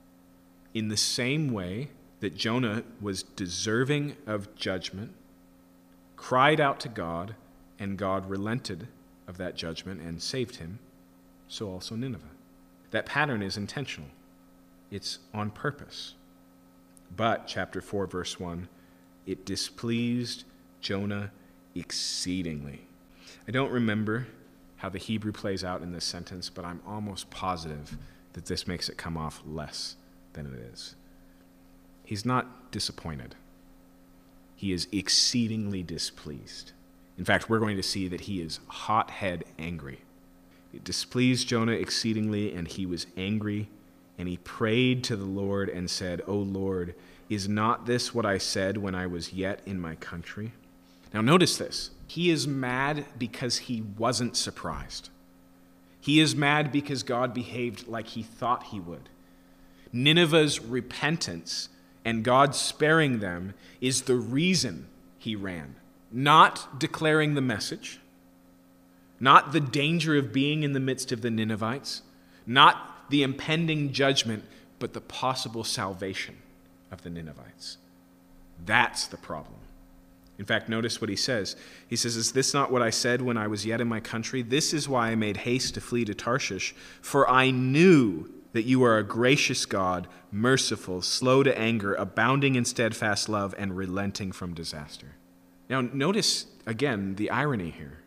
In the same way that Jonah was deserving of judgment, cried out to God, and God relented of that judgment and saved him, so also Nineveh. That pattern is intentional. It's on purpose. But, chapter four, verse one, it displeased Jonah exceedingly. I don't remember how the Hebrew plays out in this sentence, but I'm almost positive that this makes it come off less than it is. He's not disappointed. He is exceedingly displeased. In fact, we're going to see that he is hot-head angry. It displeased Jonah exceedingly, and he was angry, and he prayed to the Lord and said, O Lord, is not this what I said when I was yet in my country? Now notice this. He is mad because he wasn't surprised. He is mad because God behaved like he thought he would. Nineveh's repentance and God sparing them is the reason he ran. Not declaring the message, not the danger of being in the midst of the Ninevites, not the impending judgment, but the possible salvation of the Ninevites. That's the problem. In fact, notice what he says. He says, "Is this not what I said when I was yet in my country? This is why I made haste to flee to Tarshish, for I knew that you are a gracious God, merciful, slow to anger, abounding in steadfast love, and relenting from disaster." Now, notice again the irony here.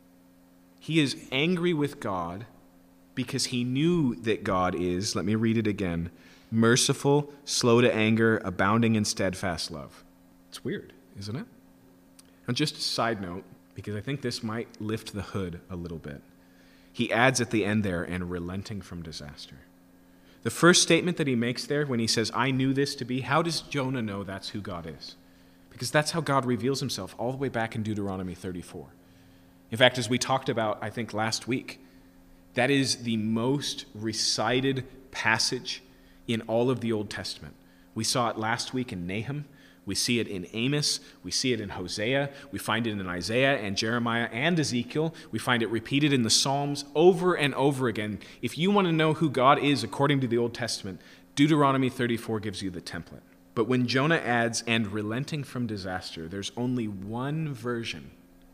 He is angry with God because he knew that God is, let me read it again, merciful, slow to anger, abounding in steadfast love. It's weird, isn't it? And just a side note, because I think this might lift the hood a little bit. He adds at the end there, and relenting from disaster. The first statement that he makes there when he says, "I knew this to be," how does Jonah know that's who God is? Because that's how God reveals himself all the way back in Deuteronomy thirty-four. In fact, as we talked about, I think, last week, that is the most recited passage in all of the Old Testament. We saw it last week in Nahum. We see it in Amos. We see it in Hosea. We find it in Isaiah and Jeremiah and Ezekiel. We find it repeated in the Psalms over and over again. If you want to know who God is according to the Old Testament, Deuteronomy thirty-four gives you the template. But when Jonah adds, "and relenting from disaster," there's only one version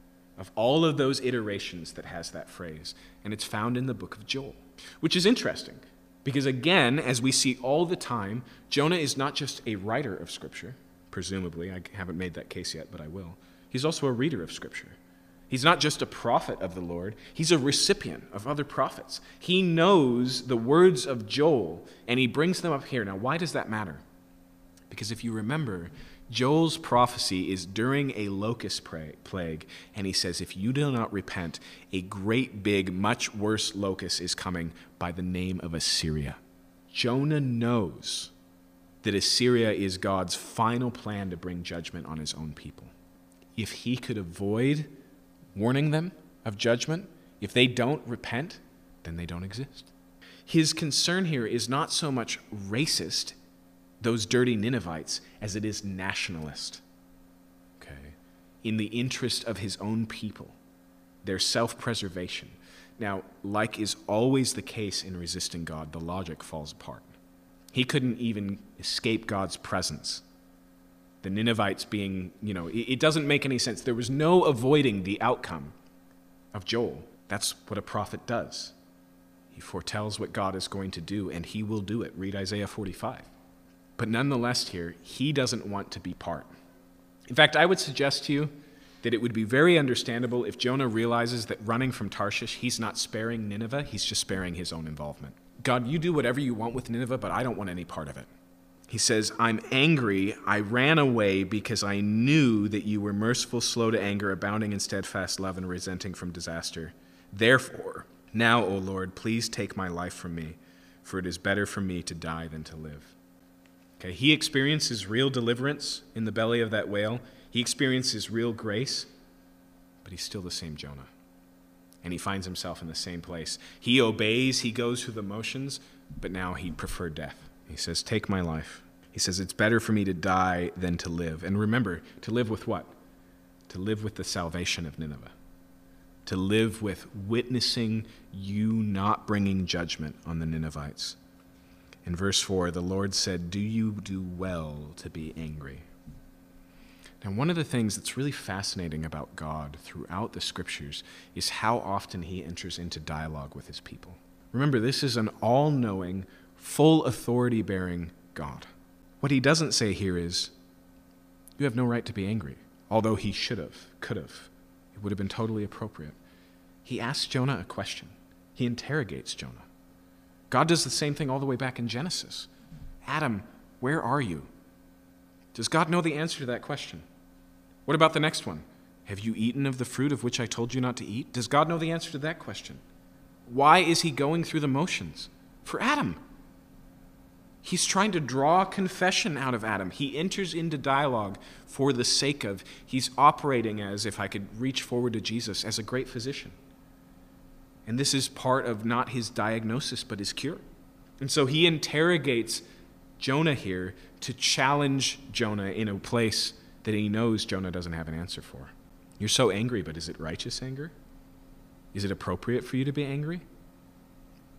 of all of those iterations that has that phrase, and it's found in the book of Joel, which is interesting because, again, as we see all the time, Jonah is not just a writer of Scripture, presumably. I haven't made that case yet, but I will. He's also a reader of Scripture. He's not just a prophet of the Lord, he's a recipient of other prophets. He knows the words of Joel, and he brings them up here. Now, why does that matter? Because if you remember, Joel's prophecy is during a locust plague, and he says, if you do not repent, a great big, much worse locust is coming by the name of Assyria. Jonah knows that Assyria is God's final plan to bring judgment on his own people. If he could avoid warning them of judgment, if they don't repent, then they don't exist. His concern here is not so much racist, those dirty Ninevites, as it is nationalist. Okay? In the interest of his own people, their self-preservation. Now, like is always the case in resisting God, the logic falls apart. He couldn't even escape God's presence. The Ninevites being, you know, it doesn't make any sense. There was no avoiding the outcome of Joel. That's what a prophet does. He foretells what God is going to do, and he will do it. Read Isaiah forty-five. But nonetheless here, he doesn't want to be part. In fact, I would suggest to you that it would be very understandable if Jonah realizes that running from Tarshish, he's not sparing Nineveh, he's just sparing his own involvement. God, you do whatever you want with Nineveh, but I don't want any part of it. He says, I'm angry, I ran away because I knew that you were merciful, slow to anger, abounding in steadfast love, and resenting from disaster. Therefore, now, O Lord, please take my life from me, for it is better for me to die than to live. Okay, he experiences real deliverance in the belly of that whale. He experiences real grace, but he's still the same Jonah. And he finds himself in the same place. He obeys, he goes through the motions, but now he preferred death. He says, take my life. He says, it's better for me to die than to live. And remember, to live with what? To live with the salvation of Nineveh. To live with witnessing you not bringing judgment on the Ninevites. In verse four, the Lord said, do you do well to be angry? Now, one of the things that's really fascinating about God throughout the Scriptures is how often he enters into dialogue with his people. Remember, this is an all-knowing, full authority-bearing God. What he doesn't say here is, you have no right to be angry, although he should have, could have. It would have been totally appropriate. He asks Jonah a question. He interrogates Jonah. God does the same thing all the way back in Genesis. Adam, where are you? Does God know the answer to that question? What about the next one? Have you eaten of the fruit of which I told you not to eat? Does God know the answer to that question? Why is he going through the motions? For Adam. He's trying to draw confession out of Adam. He enters into dialogue for the sake of, he's operating as, if I could reach forward to Jesus, as a great physician. And this is part of not his diagnosis, but his cure. And so he interrogates Jonah here to challenge Jonah in a place that he knows Jonah doesn't have an answer for. You're so angry, but is it righteous anger? Is it appropriate for you to be angry?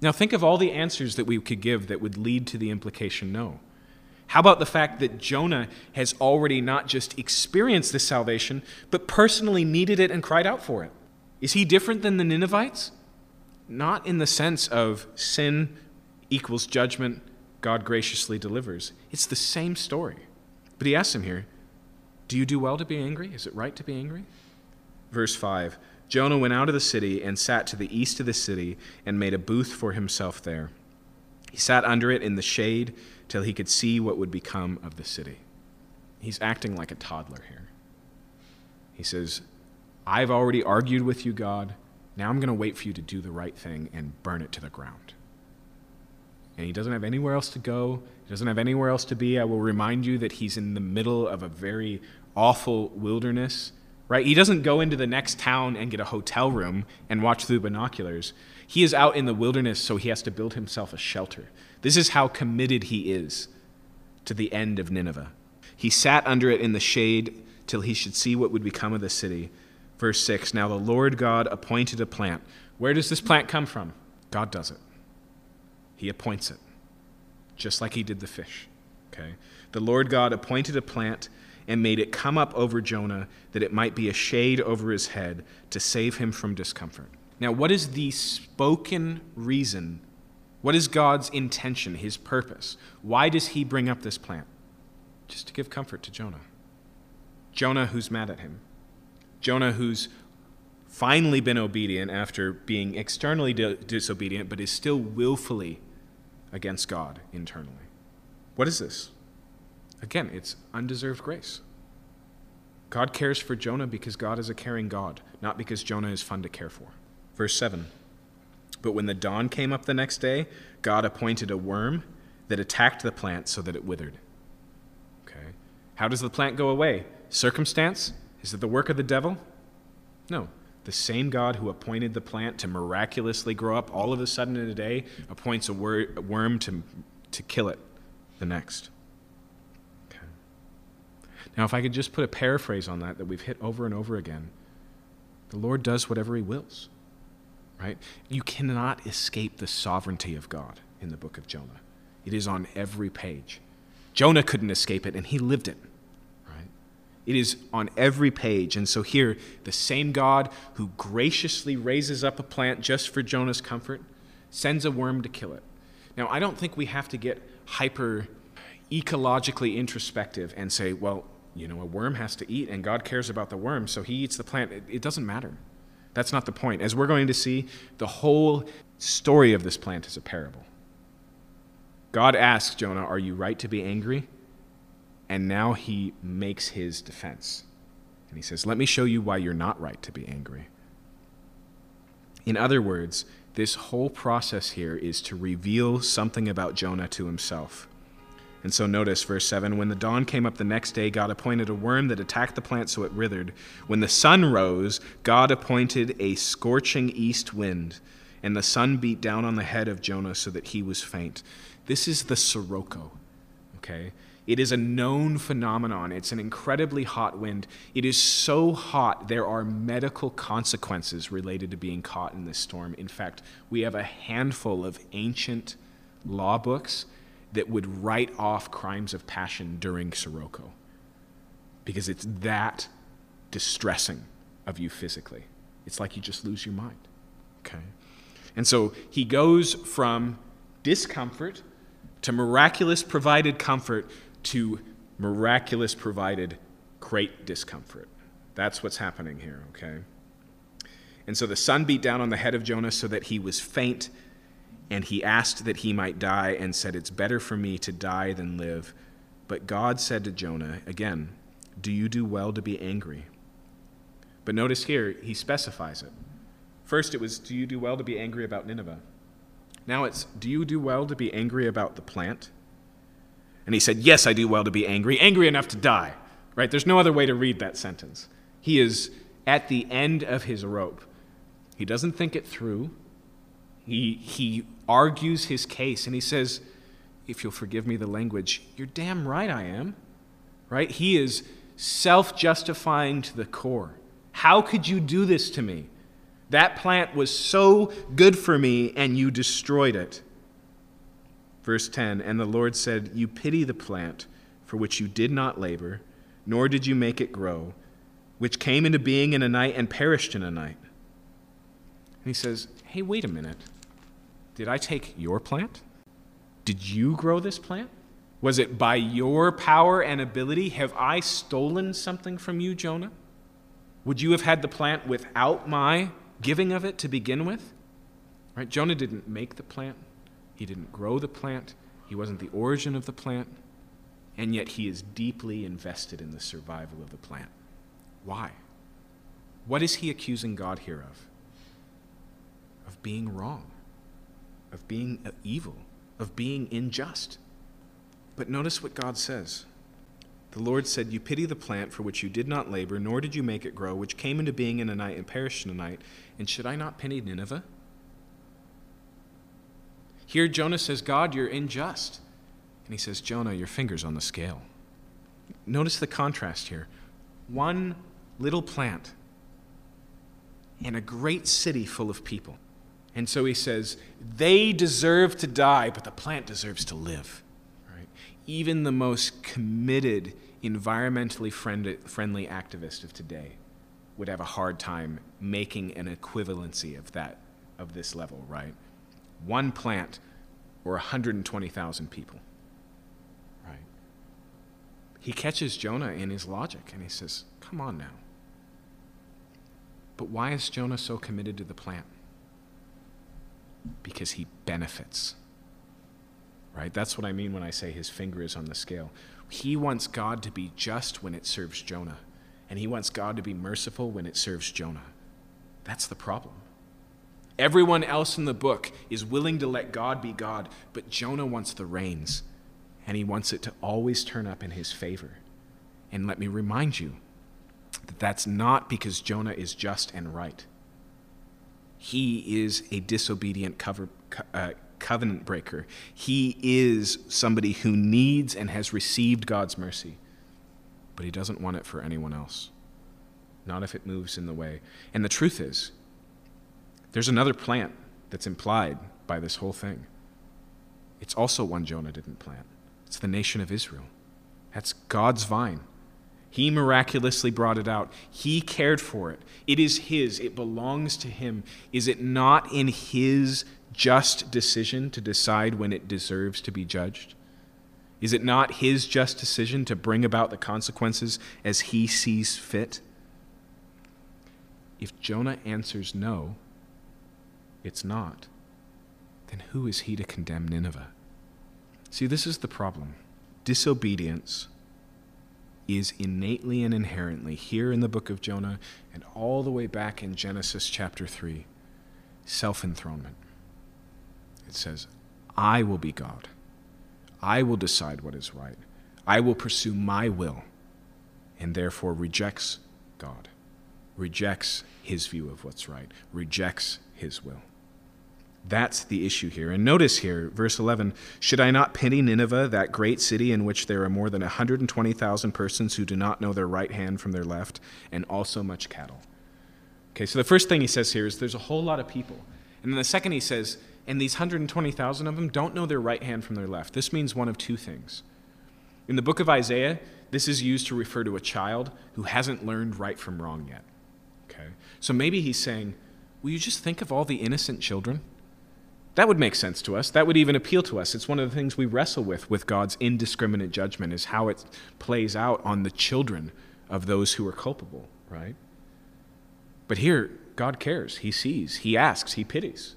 Now think of all the answers that we could give that would lead to the implication no. How about the fact that Jonah has already not just experienced this salvation, but personally needed it and cried out for it? Is he different than the Ninevites? Not in the sense of sin equals judgment, God graciously delivers. It's the same story. But he asks him here, do you do well to be angry? Is it right to be angry? Verse five, Jonah went out of the city and sat to the east of the city and made a booth for himself there. He sat under it in the shade till he could see what would become of the city. He's acting like a toddler here. He says, I've already argued with you, God. Now I'm going to wait for you to do the right thing and burn it to the ground. And he doesn't have anywhere else to go. He doesn't have anywhere else to be. I will remind you that he's in the middle of a very awful wilderness, right? He doesn't go into the next town and get a hotel room and watch through binoculars. He is out in the wilderness, so he has to build himself a shelter. This is how committed he is to the end of Nineveh. He sat under it in the shade till he should see what would become of the city. Verse six, now the Lord God appointed a plant. Where does this plant come from? God does it. He appoints it, just like he did the fish. Okay? The Lord God appointed a plant and made it come up over Jonah, that it might be a shade over his head to save him from discomfort. Now, what is the spoken reason? What is God's intention, his purpose? Why does he bring up this plant? Just to give comfort to Jonah. Jonah who's mad at him. Jonah who's finally been obedient after being externally di- disobedient, but is still willfully against God internally. What is this? Again, it's undeserved grace. God cares for Jonah because God is a caring God, not because Jonah is fun to care for. Verse seven, but when the dawn came up the next day, God appointed a worm that attacked the plant so that it withered. Okay. How does the plant go away? Circumstance? Is it the work of the devil? No. The same God who appointed the plant to miraculously grow up all of a sudden in a day appoints a, wor- a worm to, to kill it the next. Okay. Now, if I could just put a paraphrase on that that we've hit over and over again, the Lord does whatever he wills, right? You cannot escape the sovereignty of God in the book of Jonah. It is on every page. Jonah couldn't escape it, and he lived it. It is on every page. And so here, the same God who graciously raises up a plant just for Jonah's comfort sends a worm to kill it. Now, I don't think we have to get hyper ecologically introspective and say, well, you know, a worm has to eat and God cares about the worm, so he eats the plant. It, it doesn't matter. That's not the point. As we're going to see, the whole story of this plant is a parable. God asks Jonah, are you right to be angry? And now he makes his defense. And he says, let me show you why you're not right to be angry. In other words, this whole process here is to reveal something about Jonah to himself. And so notice verse seven, when the dawn came up the next day, God appointed a worm that attacked the plant so it withered. When the sun rose, God appointed a scorching east wind, and the sun beat down on the head of Jonah so that he was faint. This is the sirocco, okay? It is a known phenomenon. It's an incredibly hot wind. It is so hot, there are medical consequences related to being caught in this storm. In fact, we have a handful of ancient law books that would write off crimes of passion during sirocco because it's that distressing of you physically. It's like you just lose your mind. Okay? And so he goes from discomfort to miraculous provided comfort to miraculous provided great discomfort. That's what's happening here, okay? And so the sun beat down on the head of Jonah so that he was faint, and he asked that he might die and said, it's better for me to die than live. But God said to Jonah, again, do you do well to be angry? But notice here, he specifies it. First it was, do you do well to be angry about Nineveh? Now it's, do you do well to be angry about the plant? And he said, yes, I do well to be angry, angry enough to die, right? There's no other way to read that sentence. He is at the end of his rope. He doesn't think it through. He, he argues his case, and he says, if you'll forgive me the language, you're damn right I am, right? He is self-justifying to the core. How could you do this to me? That plant was so good for me, and you destroyed it. Verse ten, and the Lord said, you pity the plant for which you did not labor, nor did you make it grow, which came into being in a night and perished in a night. And he says, hey, wait a minute. Did I take your plant? Did you grow this plant? Was it by your power and ability? Have I stolen something from you, Jonah? Would you have had the plant without my giving of it to begin with? Right? Jonah didn't make the plant. He didn't grow the plant. He wasn't the origin of the plant. And yet he is deeply invested in the survival of the plant. Why? What is he accusing God here of? Of being wrong, of being evil, of being unjust. But notice what God says. The Lord said, you pity the plant for which you did not labor, nor did you make it grow, which came into being in a night and perished in a night. And should I not pity Nineveh? Here Jonah says, God, you're unjust. And he says, Jonah, your finger's on the scale. Notice the contrast here. One little plant and a great city full of people. And so he says, they deserve to die, but the plant deserves to live. Right? Even the most committed, environmentally friendly, friendly activist of today would have a hard time making an equivalency of that, of this level, right? One plant or one hundred twenty thousand people, right? He catches Jonah in his logic, and he says, come on now. But why is Jonah so committed to the plant? Because he benefits, right? That's what I mean when I say his finger is on the scale. He wants God to be just when it serves Jonah, and he wants God to be merciful when it serves Jonah. That's the problem. Everyone else in the book is willing to let God be God, but Jonah wants the reins, and he wants it to always turn up in his favor. And let me remind you that that's not because Jonah is just and right. He is a disobedient cover, uh, covenant breaker. He is somebody who needs and has received God's mercy, but he doesn't want it for anyone else, not if it moves in the way. And the truth is, there's another plant that's implied by this whole thing. It's also one Jonah didn't plant. It's the nation of Israel. That's God's vine. He miraculously brought it out. He cared for it. It is his. It belongs to him. Is it not in his just decision to decide when it deserves to be judged? Is it not his just decision to bring about the consequences as he sees fit? If Jonah answers no, it's not, then who is he to condemn Nineveh? See, this is the problem. Disobedience is innately and inherently, here in the book of Jonah and all the way back in Genesis chapter three, self-enthronement. It says, I will be God. I will decide what is right. I will pursue my will, and therefore rejects God, rejects his view of what's right, rejects his will. That's the issue here. And notice here, verse eleven, should I not pity Nineveh, that great city in which there are more than one hundred twenty thousand persons who do not know their right hand from their left, and also much cattle? Okay, so the first thing he says here is there's a whole lot of people. And then the second he says, and these one hundred twenty thousand of them don't know their right hand from their left. This means one of two things. In the book of Isaiah, this is used to refer to a child who hasn't learned right from wrong yet. Okay, so maybe he's saying, will you just think of all the innocent children? That would make sense to us. That would even appeal to us. It's one of the things we wrestle with with God's indiscriminate judgment, is how it plays out on the children of those who are culpable, right? But here, God cares. He sees. He asks. He pities.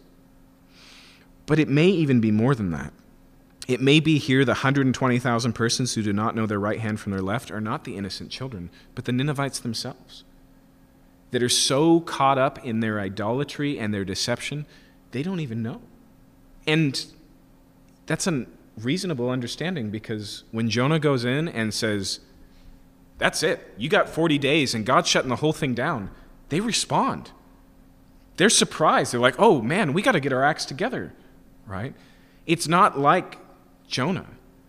But it may even be more than that. It may be here the one hundred twenty thousand persons who do not know their right hand from their left are not the innocent children, but the Ninevites themselves, that are so caught up in their idolatry and their deception, they don't even know. And that's a reasonable understanding, because when Jonah goes in and says, that's it, you got forty days and God's shutting the whole thing down, they respond. They're surprised. They're like, oh man, we got to get our acts together, right? It's not like Jonah.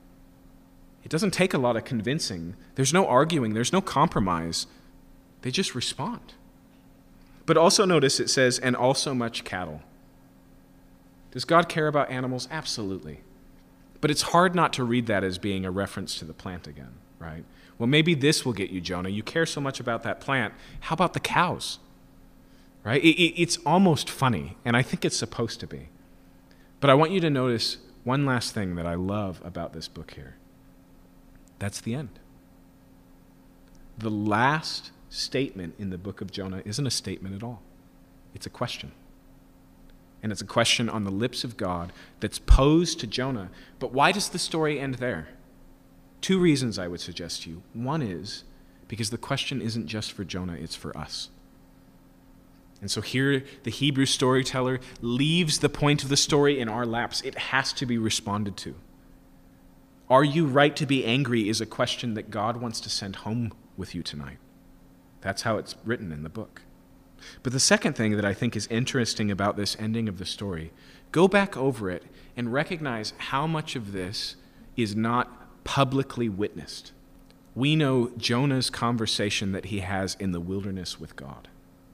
It doesn't take a lot of convincing. There's no arguing. There's no compromise. They just respond. But also notice it says, and also much cattle. Does God care about animals? Absolutely. But it's hard not to read that as being a reference to the plant again, right? Well, maybe this will get you, Jonah. You care so much about that plant. How about the cows? Right? It, it, it's almost funny, and I think it's supposed to be. But I want you to notice one last thing that I love about this book here. That's the end. The last statement in the book of Jonah isn't a statement at all. It's a question. And it's a question on the lips of God that's posed to Jonah. But why does the story end there? Two reasons I would suggest to you. One is because the question isn't just for Jonah, it's for us. And so here the Hebrew storyteller leaves the point of the story in our laps. It has to be responded to. Are you right to be angry is a question that God wants to send home with you tonight. That's how it's written in the book. But the second thing that I think is interesting about this ending of the story, go back over it and recognize how much of this is not publicly witnessed. We know Jonah's conversation that he has in the wilderness with God.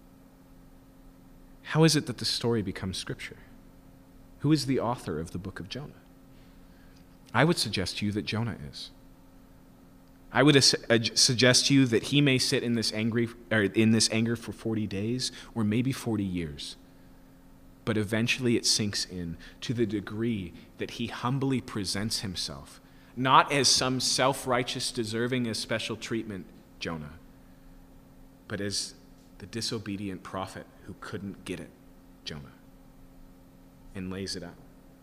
How is it that the story becomes scripture? Who is the author of the book of Jonah? I would suggest to you that Jonah is. I would suggest to you that he may sit in this angry or in this anger for forty days or maybe forty years. But eventually it sinks in to the degree that he humbly presents himself, not as some self-righteous deserving of special treatment, Jonah, but as the disobedient prophet who couldn't get it, Jonah, and lays it out.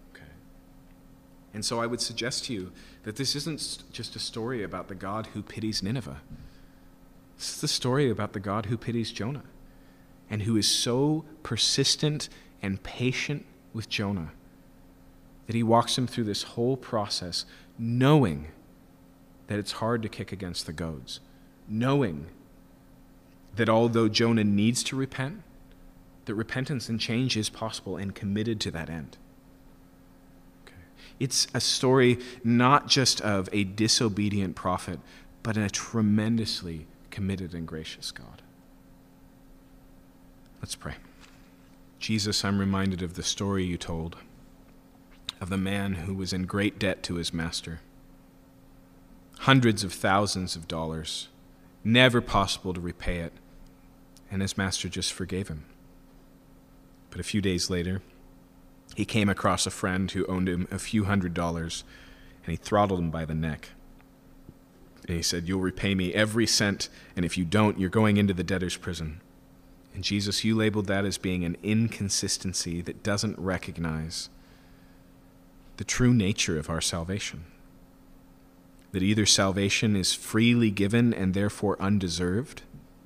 And so I would suggest to you that this isn't just a story about the God who pities Nineveh. This is the story about the God who pities Jonah and who is so persistent and patient with Jonah that he walks him through this whole process knowing that it's hard to kick against the goads, knowing that although Jonah needs to repent, that repentance and change is possible and committed to that end. It's a story not just of a disobedient prophet, but a tremendously committed and gracious God. Let's pray. Jesus, I'm reminded of the story you told of the man who was in great debt to his master. Hundreds of thousands of dollars, never possible to repay it, and his master just forgave him. But a few days later, he came across a friend who owed him a few hundred dollars, and he throttled him by the neck. And he said, "You'll repay me every cent, and if you don't, you're going into the debtor's prison." And Jesus, you labeled that as being an inconsistency that doesn't recognize the true nature of our salvation. That either salvation is freely given and therefore undeserved,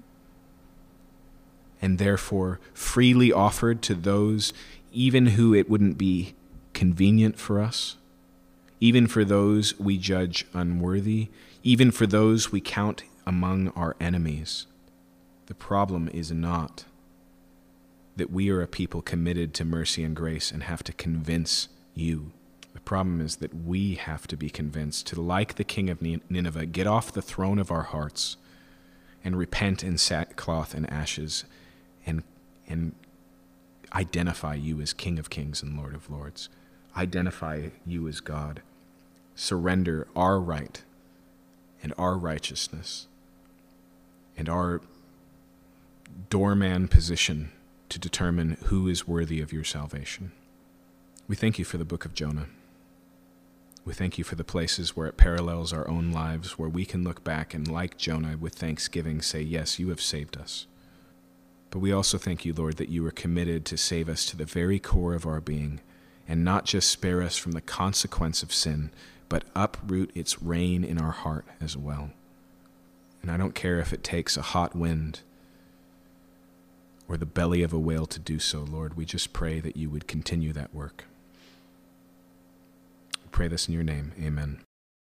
and therefore freely offered to those even who it wouldn't be convenient for us, even for those we judge unworthy, even for those we count among our enemies. The problem is not that we are a people committed to mercy and grace and have to convince you. The problem is that we have to be convinced to, like the king of Nineveh, get off the throne of our hearts and repent in sackcloth and ashes and and identify you as King of Kings and Lord of Lords. Identify you as God. Surrender our right and our righteousness and our doorman position to determine who is worthy of your salvation. We thank you for the book of Jonah. We thank you for the places where it parallels our own lives, where we can look back and, like Jonah, with thanksgiving say, yes, you have saved us. But we also thank you, Lord, that you are committed to save us to the very core of our being and not just spare us from the consequence of sin, but uproot its reign in our heart as well. And I don't care if it takes a hot wind or the belly of a whale to do so, Lord. We just pray that you would continue that work. We pray this in your name. Amen.